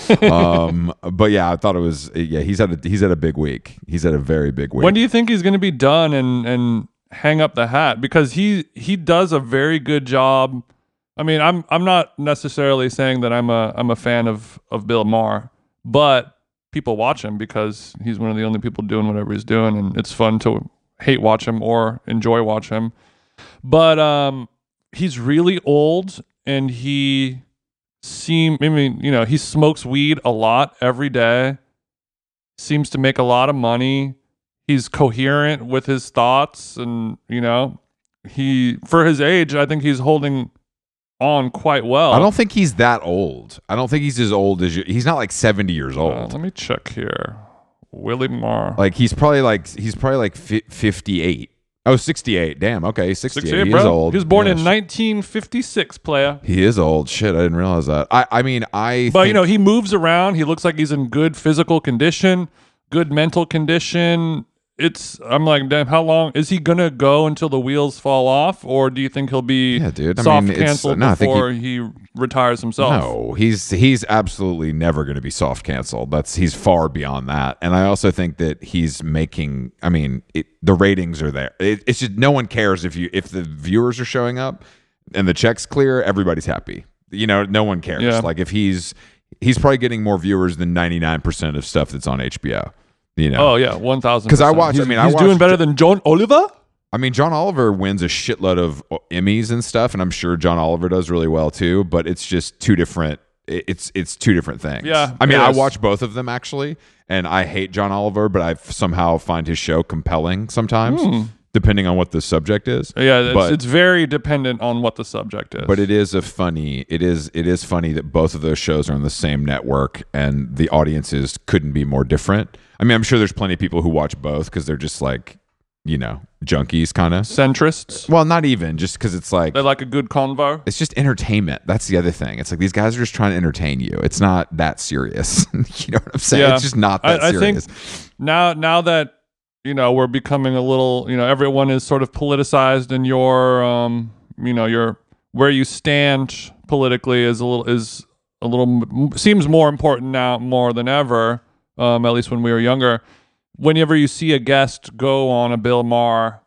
But yeah, I thought it was. Yeah, he's had a big week. He's had a very big week. When do you think he's going to be done and hang up the hat? Because he does a very good job. I mean, I'm not necessarily saying that I'm a fan of Bill Maher, but people watch him because he's one of the only people doing whatever he's doing, and it's fun to hate watch him or enjoy watch him. But he's really old, and he smokes weed a lot every day. Seems to make a lot of money. He's coherent with his thoughts, and he for his age, I think he's holding on quite well. I don't think he's that old. I don't think he's as old as you. He's not like 70 years old. Let me check here. Willie Maher. Like he's probably like 58. Oh, 68. Damn. Okay, 68. He bro. is old. He was born in 1956, playa. He is old. Shit, I didn't realize that. But he moves around. He looks like he's in good physical condition, good mental condition. I'm like, damn, how long is he gonna go until the wheels fall off, or do you think he'll be soft canceled before he retires himself? No, he's absolutely never going to be soft canceled. He's far beyond that. And I also think that he's making. I mean, the ratings are there. It's just no one cares if the viewers are showing up and the check's clear. Everybody's happy. No one cares. Yeah. Like if he's probably getting more viewers than 99% of stuff that's on HBO. Oh yeah, 1,000%. Because I watched. He's doing better than John Oliver. I mean, John Oliver wins a shitload of Emmys and stuff, and I'm sure John Oliver does really well too. But it's just two different. It's two different things. Yeah. I mean, I watch both of them actually, and I hate John Oliver, but I somehow find his show compelling sometimes, depending on what the subject is. Yeah, it's very dependent on what the subject is. But it is funny that both of those shows are on the same network, and the audiences couldn't be more different. I mean, I'm sure there's plenty of people who watch both because they're just like, junkies kind of. Centrists. Well, not even, just because it's like they like a good convo. It's just entertainment. That's the other thing. It's like these guys are just trying to entertain you. It's not that serious. You know what I'm saying? Yeah. It's just not that serious. I think now that we're becoming a little, everyone is sort of politicized, and your where you stand politically seems more important now more than ever. At least when we were younger. Whenever you see a guest go on a Bill Maher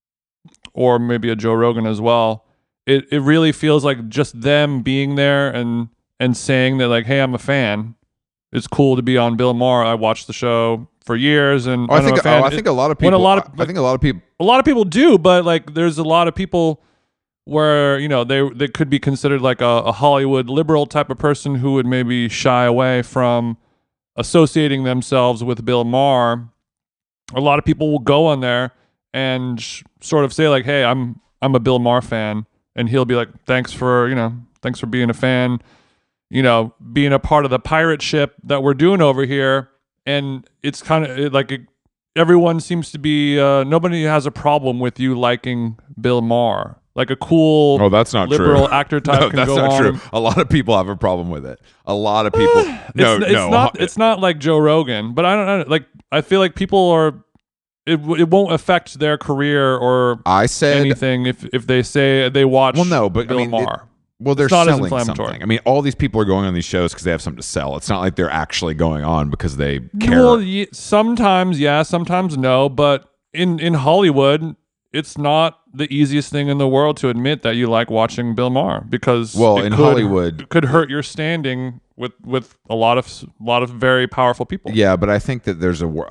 or maybe a Joe Rogan as well, it really feels like just them being there and saying that, like, hey, I'm a fan. It's cool to be on Bill Maher. I watched the show for years, and I think a lot of people. I think a lot of people do, but like, there's a lot of people where they could be considered like a Hollywood liberal type of person who would maybe shy away from associating themselves with Bill Maher. A lot of people will go on there and sort of say, like, hey, I'm a Bill Maher fan, and he'll be like, thanks for being a fan, being a part of the pirate ship that we're doing over here. And it's kind of like everyone seems to be nobody has a problem with you liking Bill Maher. Like a cool, that's not liberal true. actor type no, can that's go not on. true. A lot of people have a problem with it. A lot of people. It's not like Joe Rogan, but I don't know. Like, I feel like people are. It won't affect their career or anything if they say they watch. Well, no, but Bill Maher. They're selling something. I mean, all these people are going on these shows because they have something to sell. It's not like they're actually going on because they care. Well, sometimes sometimes no. But in Hollywood, it's not the easiest thing in the world to admit that you like watching Bill Maher, because Hollywood it could hurt your standing with a lot of very powerful people. Yeah, but I think that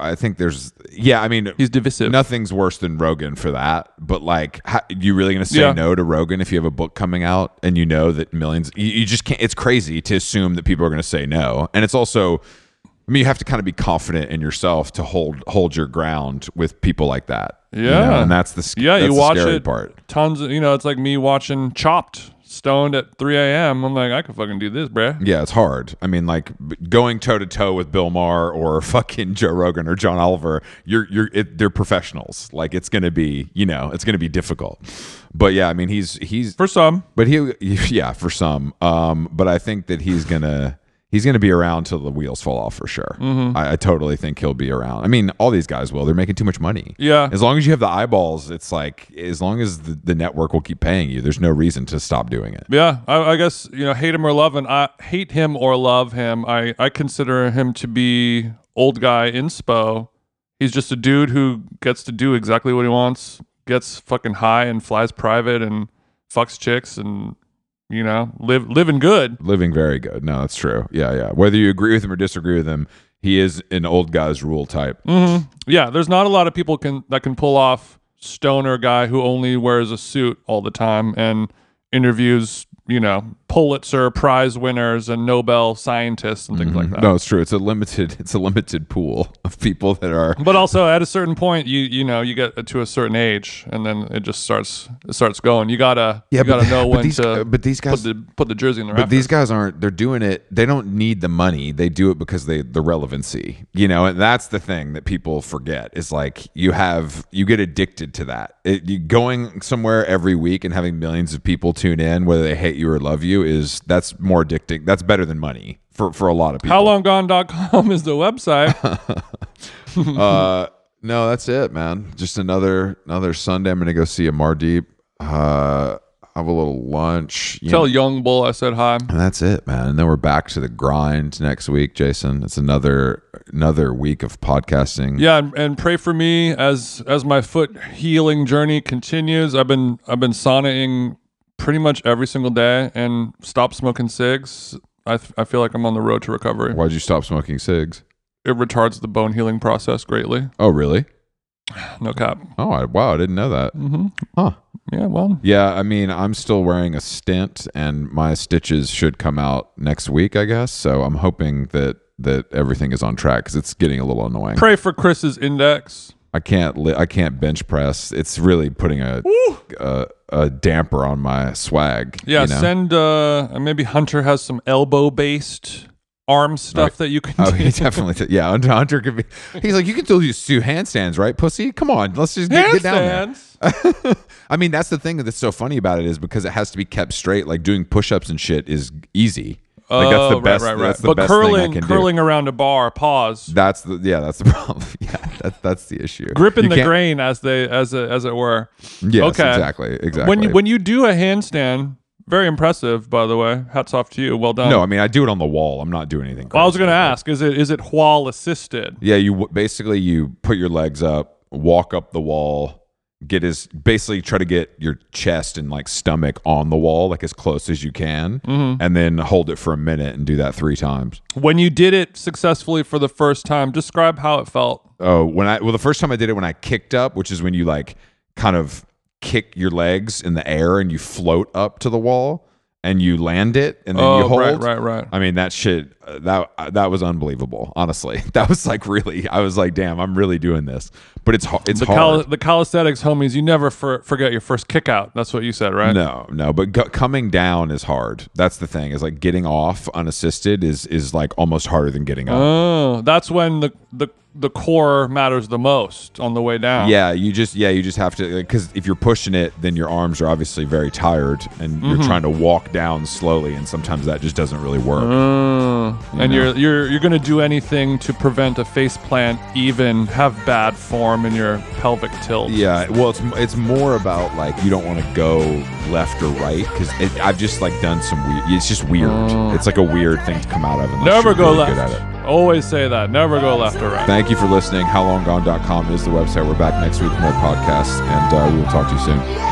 I mean, he's divisive. Nothing's worse than Rogan for that. But like, you really going to say no to Rogan if you have a book coming out and you know that millions? You just can't. It's crazy to assume that people are going to say no, and it's also. I mean, you have to kind of be confident in yourself to hold your ground with people like that. Yeah, and that's the you watch scary it part. Tons of it's like me watching Chopped stoned at 3 a.m. I'm like, I could fucking do this, bruh. Yeah, it's hard. I mean, like going toe to toe with Bill Maher or fucking Joe Rogan or John Oliver. They're professionals. Like, it's gonna be it's gonna be difficult. But yeah, I mean, he's for some. But for some. But I think that he's gonna be around till the wheels fall off for sure. Mm-hmm. I totally think he'll be around. I mean, all these guys will. They're making too much money. Yeah. As long as you have the eyeballs, it's like, as long as the network will keep paying you, there's no reason to stop doing it. Yeah. I guess, hate him or love him. I hate him or love him. I consider him to be old guy inspo. He's just a dude who gets to do exactly what he wants, gets fucking high and flies private and fucks chicks and living good. Living very good. No, that's true. Yeah. Whether you agree with him or disagree with him, he is an old guy's rule type. Mm-hmm. Yeah, there's not a lot of people that can pull off stoner guy who only wears a suit all the time and interviews, Pulitzer Prize winners and Nobel scientists and things like that. No, it's true. It's a limited pool of people that are. But also, at a certain point, you get to a certain age, and then it just starts going. You gotta know when to. But these guys put the jersey in the rafters. But these guys aren't. They're doing it. They don't need the money. They do it because the relevancy. And that's the thing that people forget. Is like you get addicted to that. You going somewhere every week and having millions of people tune in, whether they hate you or love you, that's more addicting. That's better than money for a lot of people. HowLongGone.com is the website. No, that's it, man. Just another Sunday. I'm gonna go see Amardeep. Have a little lunch. Tell Young Bull I said hi. And that's it, man. And then we're back to the grind next week, Jason. It's another week of podcasting. Yeah, and pray for me as my foot healing journey continues. I've been saunaing pretty much every single day and stopped smoking cigs. I feel like I'm on the road to recovery. Why'd you stop smoking cigs? It retards the bone healing process greatly. Oh, really? No cap. Oh, wow. I didn't know that. Mm-hmm. Huh. Yeah, well. Yeah, I mean, I'm still wearing a stent, and my stitches should come out next week, I guess. So I'm hoping that everything is on track because it's getting a little annoying. Pray for Chris's index. I can't bench press. It's really putting a damper on my swag. Yeah, send maybe Hunter has some elbow based arm stuff that you can do. He definitely yeah, Hunter could be. He's like, you can still do handstands, right, pussy? Come on, let's just get down there. I mean, that's the thing that's so funny about it is because it has to be kept straight. Like doing push-ups and shit is easy. Like that's the best. Right. That's the but best curling, thing I can curling do. around a bar, pause. That's the problem. Yeah, that's the issue. Gripping the grain as it were. Yes, okay. Exactly. When you do a handstand, very impressive, by the way. Hats off to you. Well done. No, I mean I do it on the wall. I'm not doing anything crazy. Well, I was going to ask, is it wall assisted? Yeah, you basically you put your legs up, walk up the wall. Basically try to get your chest and like stomach on the wall like as close as you can, and then hold it for a minute and do that 3 times. When you did it successfully for the first time, describe how it felt. Oh, the first time I did it when I kicked up, which is when you like kind of kick your legs in the air and you float up to the wall and you land it and then you hold. Right. I mean that shit that was unbelievable. Honestly, that was like really. I was like, damn, I'm really doing this. But it's hard. The calisthenics homies, you never forget your first kick out. That's what you said, right? No. But coming down is hard. That's the thing. Is like getting off unassisted is like almost harder than getting up. Oh, that's when the core matters the most on the way down. Yeah, you just have to, because if you're pushing it, then your arms are obviously very tired, and you're trying to walk down slowly, and sometimes that just doesn't really work. And you're going to do anything to prevent a face plant, even have bad form in your pelvic tilt. Yeah, well, it's more about like you don't want to go left or right, because I've just like done some weird. It's just weird. It's like a weird thing to come out of. Never go really left. Good at it. Always say that. Never go left or right. Thank you for listening. HowLongGone.com is the website. We're back next week with more podcasts, and we will talk to you soon.